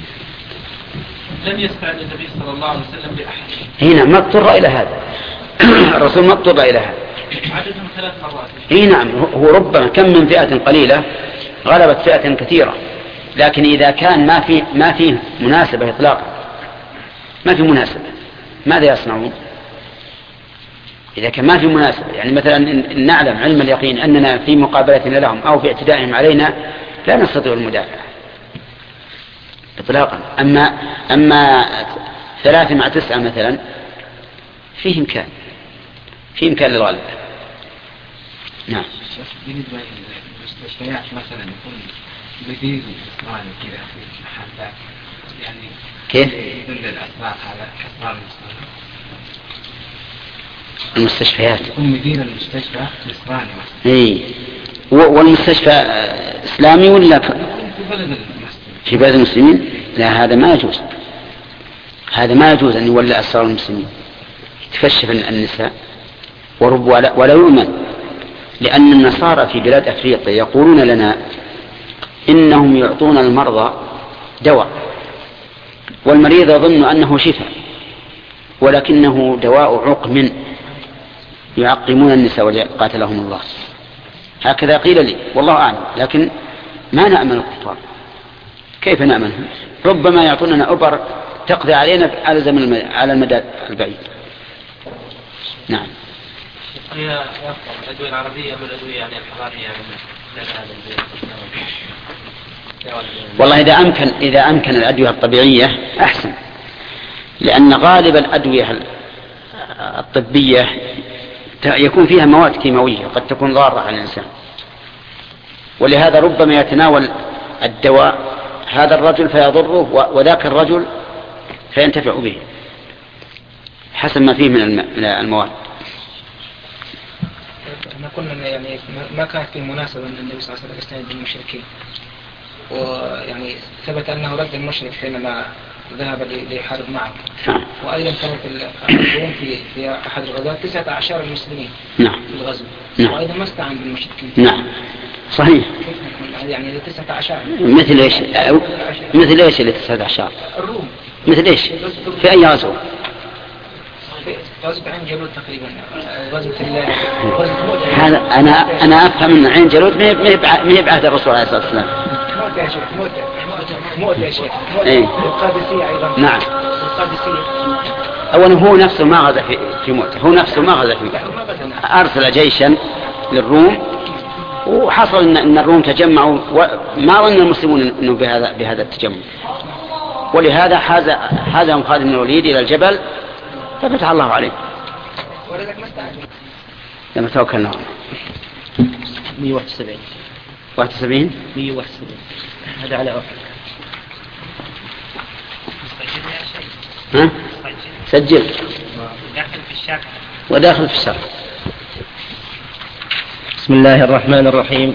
لم يستعين النبي صلى الله عليه وسلم بأحد. هنا ما اضطر إلى هذا. الرسول ما اضطر إلى هذا. عددهم ثلاث مرات. اي نعم، هو ربما كم من فئة قليلة غلبت فئة كثيرة، لكن إذا كان ما في ما فيه مناسبة إطلاقا، ما في مناسبة، ماذا يصنعون؟ إذا كان ما في مناسبة، يعني مثلا إن نعلم علم اليقين أننا في مقابلتنا لهم أو في اعتدائهم علينا لا نستطيع المدافعة إطلاقا. أما أما ثلاثة مع تسعة مثلا فيه إمكان في إمكان للغلبة. نعم. بالنسبة للمستشفيات مثلا يكون بديل إسرائيل كذا في محلات، يعني كيف؟ يدل الأسباب على كسر المستشفى. المستشفيات. يكون مدير المستشفى إسرائيل. إيه. والمستشفى إسلامي ولا في بلد المسلمين؟ في بلد المسلمين؟ لا، هذا ما يجوز، هذا ما يجوز أن يولى أسرار المسلمين، تكشف النساء ورب ولا, ولا يؤمن، لأن النصارى في بلاد أفريقيا يقولون لنا إنهم يعطون المرضى دواء والمريض يظن أنه شفاء ولكنه دواء عقم، يعقمون النساء قاتلهم الله، هكذا قيل لي والله أعلم، لكن ما نأمن الكفار، كيف نأمنهم؟ ربما يعطوننا أبر تقضي علينا على زمن على المدى البعيد. نعم. هي الأدوية العربية والأدوية يعني الحضارية والله إذا أمكن إذا أمكن الأدوية الطبيعية أحسن، لأن غالب الأدوية الطبية يكون فيها مواد كيماوية قد تكون ضارة على الإنسان، ولهذا ربما يتناول الدواء هذا الرجل فيضره وذاك الرجل فينتفع به حسب ما فيه من المواد. احنا كنا يعني ما كانت في مناسبة ان النبي صلى الله عليه وسلم يستعين بالمشركين، ويعني ثبت انه رد المشرك حينما ذهب ليحارب معه. نعم. وايضا كانوا في في في احد الغزوات تسعة عشر المسلمين. نعم. في الغزو. نعم. وايضا ما استعان بالمشركين. نعم صحيح. يعني تسعة عشر مثل ايش مثل ايش اللي تسعة عشر؟ الروم مثل إيش؟ في أي غزوة؟ غزوة عين جالوت تقريبا، غزوة هذا أنا أنا أفهم أن عين جالوت ما هي بعهد الرسول عليه الصلاة والسلام. مؤتة يا شيخ، مؤتة مؤتة يا شيخ، إيه؟ القادسية أيضا. نعم. القادسية. أولا هو نفسه ما غزا في في مؤتة، هو نفسه ما غزا في مؤتة. أرسل جيشا للروم وحصل إن, إن الروم تجمعوا وما ظن المسلمون إنه بهذا بهذا التجمع، ولهذا حاز حازهم خالد بن الوليد إلى الجبل ففتح الله عليه. ولذلك ما استعجل. لما توكلنا مئة وواحد وسبعين واحد وسبعين مئة وواحد وسبعين هذا على أحد. ها؟ سجل. داخل في الشرح. وداخل في الشرح. بسم الله الرحمن الرحيم.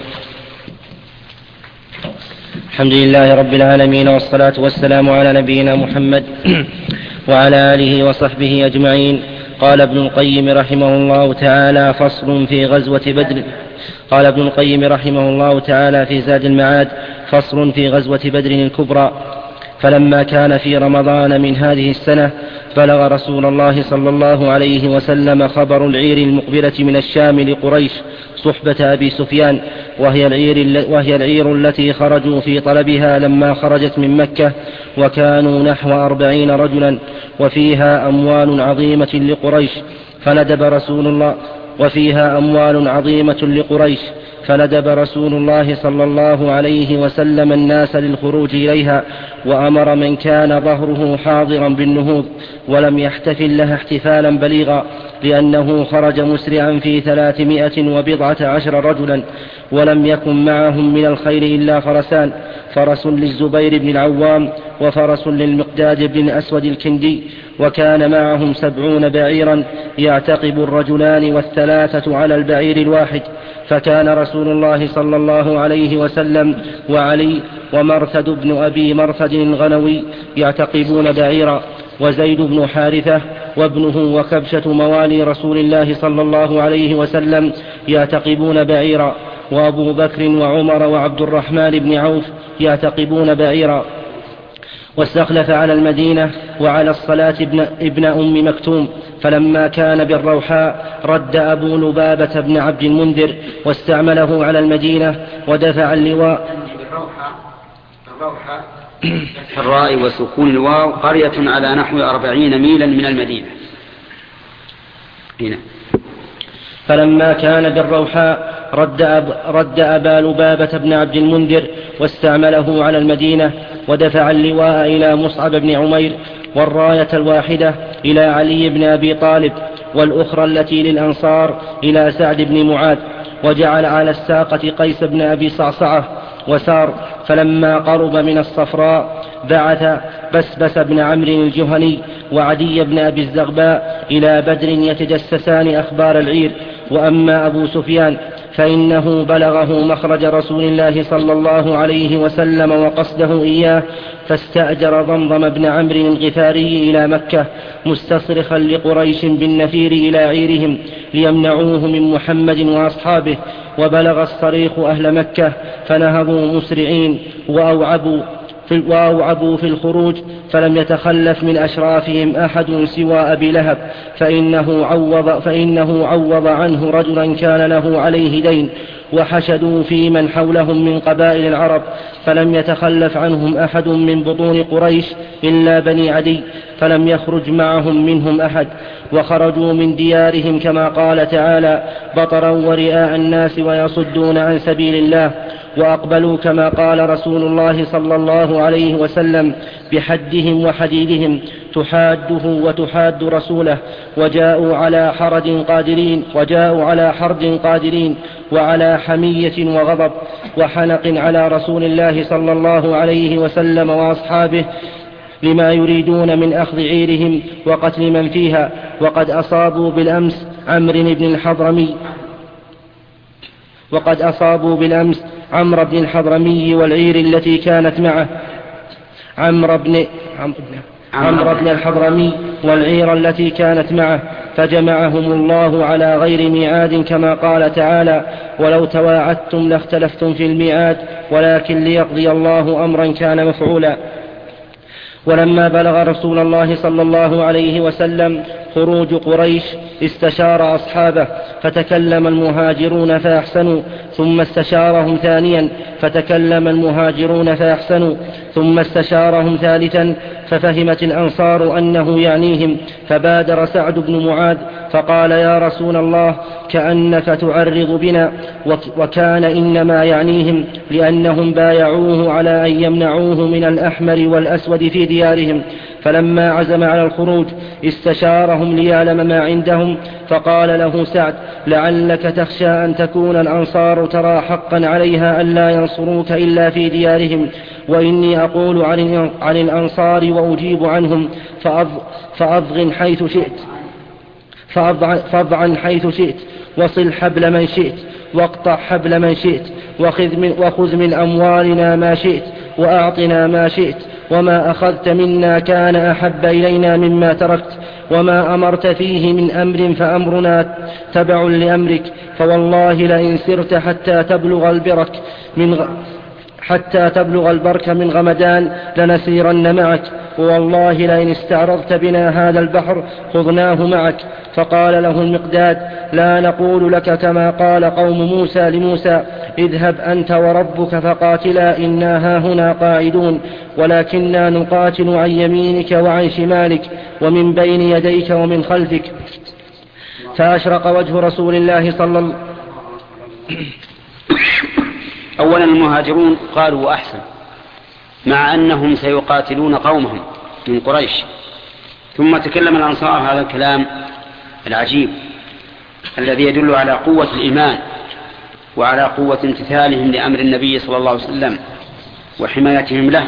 الحمد لله رب العالمين، والصلاة والسلام على نبينا محمد وعلى آله وصحبه أجمعين. قال ابن القيم رحمه الله تعالى: فصل في غزوة بدر. قال ابن القيم رحمه الله تعالى في زاد المعاد: فصل في غزوة بدر الكبرى. فلما كان في رمضان من هذه السنة بلغ رسول الله صلى الله عليه وسلم خبر العير المقبلة من الشام لقريش صحبة أبي سفيان، وهي العير, وهي العير التي خرجوا في طلبها لما خرجت من مكة، وكانوا نحو أربعين رجلا، وفيها أموال عظيمة لقريش فندب رسول الله وفيها أموال عظيمة لقريش فندب رسول الله صلى الله عليه وسلم الناس للخروج إليها، وأمر من كان ظهره حاضرا بالنهوض، ولم يحتفل لها احتفالا بليغا، لأنه خرج مسرعا في ثلاثمائة وبضعة عشر رجلا، ولم يكن معهم من الخير إلا فرسان: فرس للزبير بن العوام، وفرس للمقداد بن أسود الكندي، وكان معهم سبعون بعيرا يعتقب الرجلان والثلاثة على البعير الواحد. فكان رسول الله صلى الله عليه وسلم وعلي ومرثد بن أبي مرثد الغنوي يعتقبون بعيرا، وزيد بن حارثة وابنه وكبشة موالي رسول الله صلى الله عليه وسلم يعتقبون بعيرا، وأبو بكر وعمر وعبد الرحمن بن عوف يعتقبون بعيرا. واستخلف على المدينة وعلى الصلاة ابن, ابن أم مكتوم. فلما كان بالروحاء رد أبو لبابة بن عبد المنذر واستعمله على المدينة ودفع اللواء. الراء وسكون الواو قرية على نحو أربعين ميلا من المدينة. هنا. فلما كان بالروحاء رد, أب رد أبا لبابة بن عبد المنذر واستعمله على المدينة ودفع اللواء إلى مصعب بن عمير، والراية الواحدة إلى علي بن أبي طالب، والأخرى التي للأنصار إلى سعد بن معاذ، وجعل على الساقة قيس بن أبي صعصعة وسار. فلما قرب من الصفراء بعث بسبس بن عمرو الجهني وعدي بن أبي الزغباء إلى بدر يتجسسان أخبار العير. وأما أبو سفيان فإنه بلغه مخرج رسول الله صلى الله عليه وسلم وقصده إياه، فاستأجر ضمضم بن عمرو الغفاري إلى مكة مستصرخا لقريش بالنفير إلى عيرهم ليمنعوه من محمد وأصحابه. وبلغ الصريخ أهل مكة فنهضوا مسرعين وأوعبوا في, وأوعبوا في الخروج، فلم يتخلف من أشرافهم أحد سوى أبي لهب، فإنه عوض, فإنه عوض عنه رجلا كان له عليه دين، وحشدوا في من حولهم من قبائل العرب، فلم يتخلف عنهم أحد من بطون قريش إلا بني عدي، فلم يخرج معهم منهم أحد، وخرجوا من ديارهم كما قال تعالى: بطرا ورئاء الناس ويصدون عن سبيل الله. وأقبلوا كما قال رسول الله صلى الله عليه وسلم: بحدهم وحديدهم تحاده وتحاد رسوله، وجاءوا على حرد قادرين وجاءوا على حرد قادرين وعلى حمية وغضب وحنق على رسول الله صلى الله عليه وسلم وأصحابه لما يريدون من أخذ عيرهم وقتل من فيها. وقد أصابوا بالأمس عمرو بن الحضرمي وقد أصابوا بالأمس عمرو بن الحضرمي والعير التي كانت معه عمرو بن عمرو بن الحضرمي والعير التي كانت معه، فجمعهم الله على غير ميعاد كما قال تعالى: ولو تواعدتم لاختلفتم في الميعاد ولكن ليقضي الله أمرا كان مفعولا. ولما بلغ رسول الله صلى الله عليه وسلم خروج قريش استشار أصحابه فتكلم المهاجرون فأحسنوا ثم استشارهم ثانيا فتكلم المهاجرون فأحسنوا ثم استشارهم ثالثا ففهمت الأنصار أنه يعنيهم فبادر سعد بن معاذ فقال يا رسول الله كأنك تعرض بنا وكان إنما يعنيهم لأنهم بايعوه على أن يمنعوه من الأحمر والأسود في ديارهم فلما عزم على الخروج استشارهم ليعلم ما عندهم فقال له سعد لعلك تخشى أن تكون الأنصار ترى حقا عليها ألا ينصروك إلا في ديارهم وإني أقول عن الأنصار وأجيب عنهم فأضغن حيث شئت فاضعن حيث شئت وصل حبل من شئت واقطع حبل من شئت وخذ من, وخذ من أموالنا ما شئت وأعطنا ما شئت وما أخذت منا كان أحب إلينا مما تركت وما أمرت فيه من أمر فأمرنا تبع لأمرك فوالله لئن سرت حتى تبلغ البرك من غ... حتى تبلغ البرك من غمدان لنسيرن معك والله لئن استعرضت بنا هذا البحر خذناه معك فقال له المقداد لا نقول لك كما قال قوم موسى لموسى اذهب أنت وربك فقاتلا إنا هاهنا قاعدون ولكننا نقاتل عن يمينك وعن شمالك ومن بين يديك ومن خلفك. فأشرق وجه رسول الله صلى الله عليه وسلم. أولا المهاجرون قالوا أحسن مع أنهم سيقاتلون قومهم من قريش. ثم تكلم الأنصار هذا الكلام العجيب الذي يدل على قوة الإيمان وعلى قوة امتثالهم لأمر النبي صلى الله عليه وسلم وحمايتهم له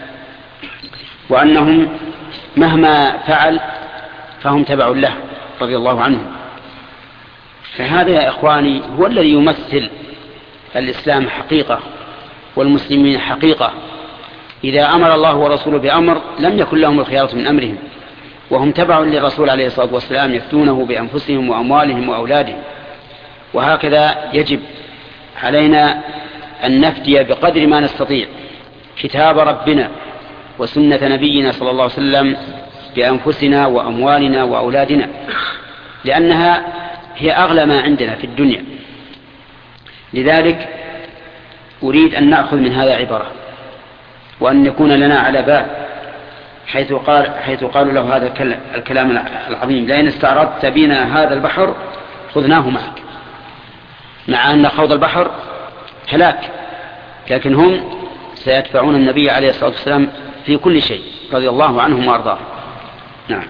وأنهم مهما فعل فهم تبع له رضي الله عنهم. فهذا يا إخواني هو الذي يمثل الإسلام حقيقة والمسلمين حقيقة. إذا أمر الله ورسوله بأمر لم يكن لهم الخيارة من أمرهم وهم تبع للرسول عليه الصلاة والسلام يفتونه بأنفسهم وأموالهم وأولادهم. وهكذا يجب علينا أن نفدي بقدر ما نستطيع كتاب ربنا وسنة نبينا صلى الله عليه وسلم بأنفسنا وأموالنا وأولادنا لأنها هي أغلى ما عندنا في الدنيا. لذلك أريد أن نأخذ من هذا عبرة وأن يكون لنا على بال حيث قال حيث قالوا له هذا الكلام العظيم لئن استعرضت بنا هذا البحر خذناه معك. مع أن خوض البحر هلاك لكن هم سيدفعون النبي عليه الصلاة والسلام في كل شيء رضي الله عنهم وأرضاهم. نعم.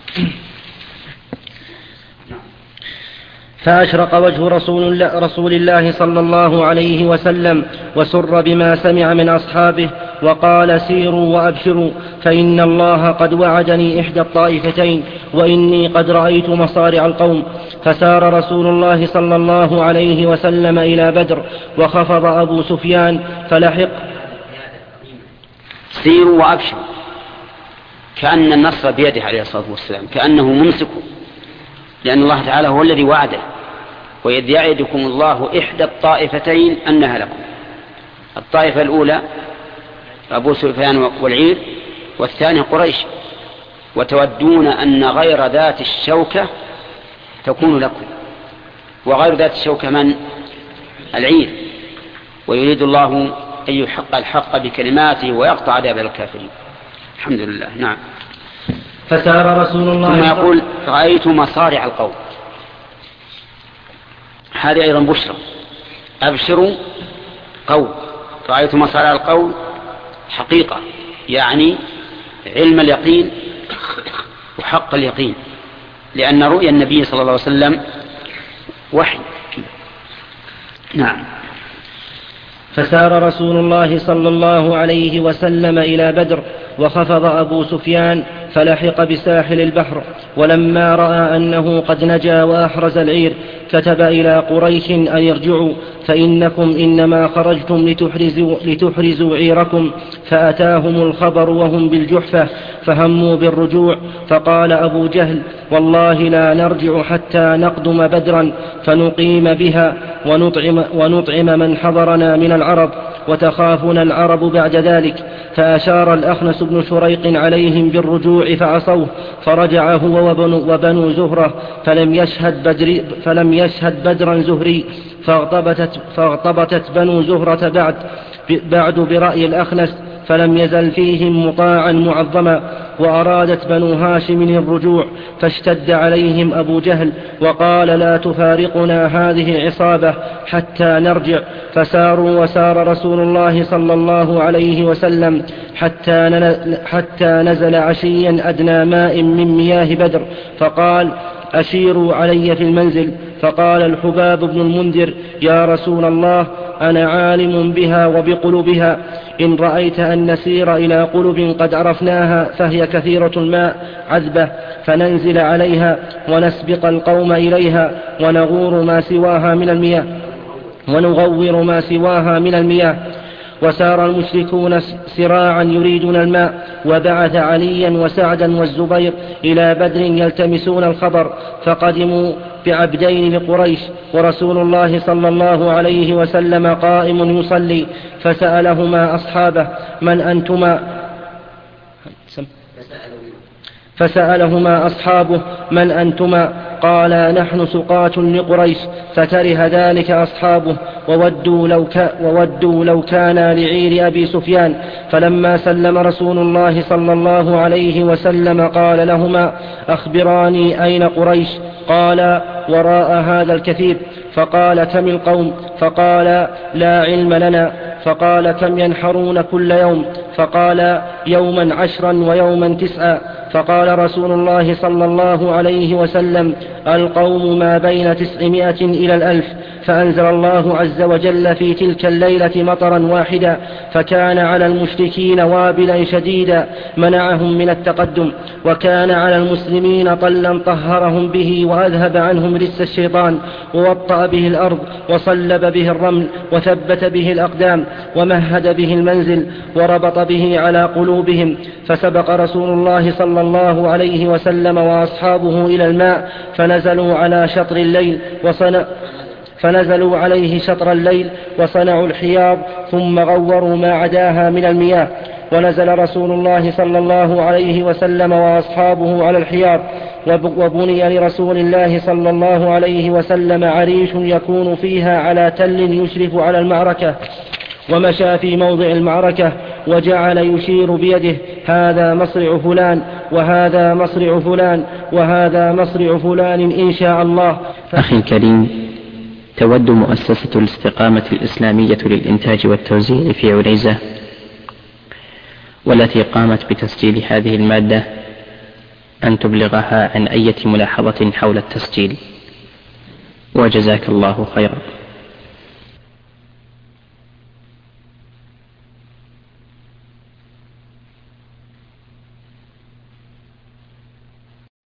فأشرق وجه رسول الله, رسول الله صلى الله عليه وسلم وسر بما سمع من أصحابه وقال سيروا وأبشروا فإن الله قد وعدني إحدى الطائفتين وإني قد رأيت مصارع القوم. فسار رسول الله صلى الله عليه وسلم إلى بدر وخفض أبو سفيان فلحق. سيروا وأبشروا كأن النصر بيده عليه الصلاة والسلام كأنه ممسك لأن الله تعالى هو الذي وعده وإذ يعدكم الله إحدى الطائفتين أنها لكم. الطائفة الأولى أبو سفيان والعير والثانية قريش وتودون أن غير ذات الشوكة تكون لكم وغير ذات الشوكة من العير ويريد الله أن يحق الحق بكلماته ويقطع دابر الكافرين. الحمد لله. نعم. فسار رسول الله ثم يقول رأيت مصارع القوم. هذه أيضا بشرى. أبشروا قول رأيت مصارع القوم حقيقة يعني علم اليقين وحق اليقين لأن رؤيا النبي صلى الله عليه وسلم وحي. نعم. فسار رسول الله صلى الله عليه وسلم إلى بدر وخفض أبو سفيان فلحق بساحل البحر، ولما رأى أنه قد نجا وأحرز العير كتب إلى قريش أن يرجعوا، فإنكم إنما خرجتم لتحرزوا, لتحرزوا عيركم. فأتاهم الخبر وهم بالجحفة فهموا بالرجوع، فقال أبو جهل: والله لا نرجع حتى نقدم بدرا فنقيم بها ونطعم, ونطعم من حضرنا من العرب، وتخافنا العرب بعد ذلك. فأشار الأخنس بن شريق عليهم بالرجوع فعصوه، فرجع هو وبنو, وبنو زهرة، فلم يشهد, بدر فلم يشهد بدرا زهري، فاغتبتت, فاغتبتت بنو زهرة بعد, بعد برأي الأخنس، فلم يزل فيهم مطاعا معظما. وأرادت بنو هاشم الرجوع، فاشتد عليهم أبو جهل وقال: لا تفارقنا هذه العصابة حتى نرجع. فساروا وسار رسول الله صلى الله عليه وسلم حتى, حتى نزل عشيا أدنى ماء من مياه بدر، فقال: أشيروا علي في المنزل. فقال الحباب بن المنذر: يا رسول الله، أنا عالم بها وبقلوبها، إن رأيت أن نسير إلى قلوب قد عرفناها فهي كثيرة الماء عذبة، فننزل عليها ونسبق القوم إليها ونغور ما سواها من المياه ونغور ما سواها من المياه. وسار المشركون سراعا يريدون الماء، وبعث عليا وسعدا والزبير إلى بدر يلتمسون الخبر، فقدموا بعبدين لقريش، ورسول الله صلى الله عليه وسلم قائم يصلي، فسألهما أصحابه: من أنتما؟ فسألهما أصحابه: من أنتما؟ قالا: نحن سقاة لقريش. فكره ذلك أصحابه، وودوا لو, ك... وودوا لو كان لعير أبي سفيان. فلما سلم رسول الله صلى الله عليه وسلم قال لهما: أخبراني أين قريش؟ قال: وراء هذا الكثيب. فقال: كم القوم؟ فقال: لا علم لنا. فقال: كم ينحرون كل يوم؟ فقال: يوما عشرا ويوما تسعا. فقال رسول الله صلى الله عليه وسلم: القوم ما بين تسعمائة إلى الألف. فأنزل الله عز وجل في تلك الليلة مطرا واحدا، فكان على المشركين وابلا شديدا منعهم من التقدم، وكان على المسلمين طلا طهرهم به وأذهب عنهم رجس الشيطان، ووطأ به الأرض، وصلب به الرمل، وثبت به الأقدام، ومهد به المنزل، وربط به على قلوبهم. فسبق رسول الله صلى الله عليه وسلم وأصحابه إلى الماء، فنزلوا على شطر الليل وصنع فنزلوا عليه شطر الليل وصنعوا الحياض، ثم غوروا ما عداها من المياه. ونزل رسول الله صلى الله عليه وسلم وأصحابه على الحياض، وبني لرسول الله صلى الله عليه وسلم عريش يكون فيها على تل يشرف على المعركة، ومشى في موضع المعركة وجعل يشير بيده: هذا مصرع فلان، وهذا مصرع فلان، وهذا مصرع فلان إن شاء الله. أخي الكريم، تود مؤسسة الاستقامة الإسلامية للإنتاج والتوزيع في عنيزة، والتي قامت بتسجيل هذه المادة، أن تبلغها عن أي ملاحظة حول التسجيل، وجزاك الله خيرا.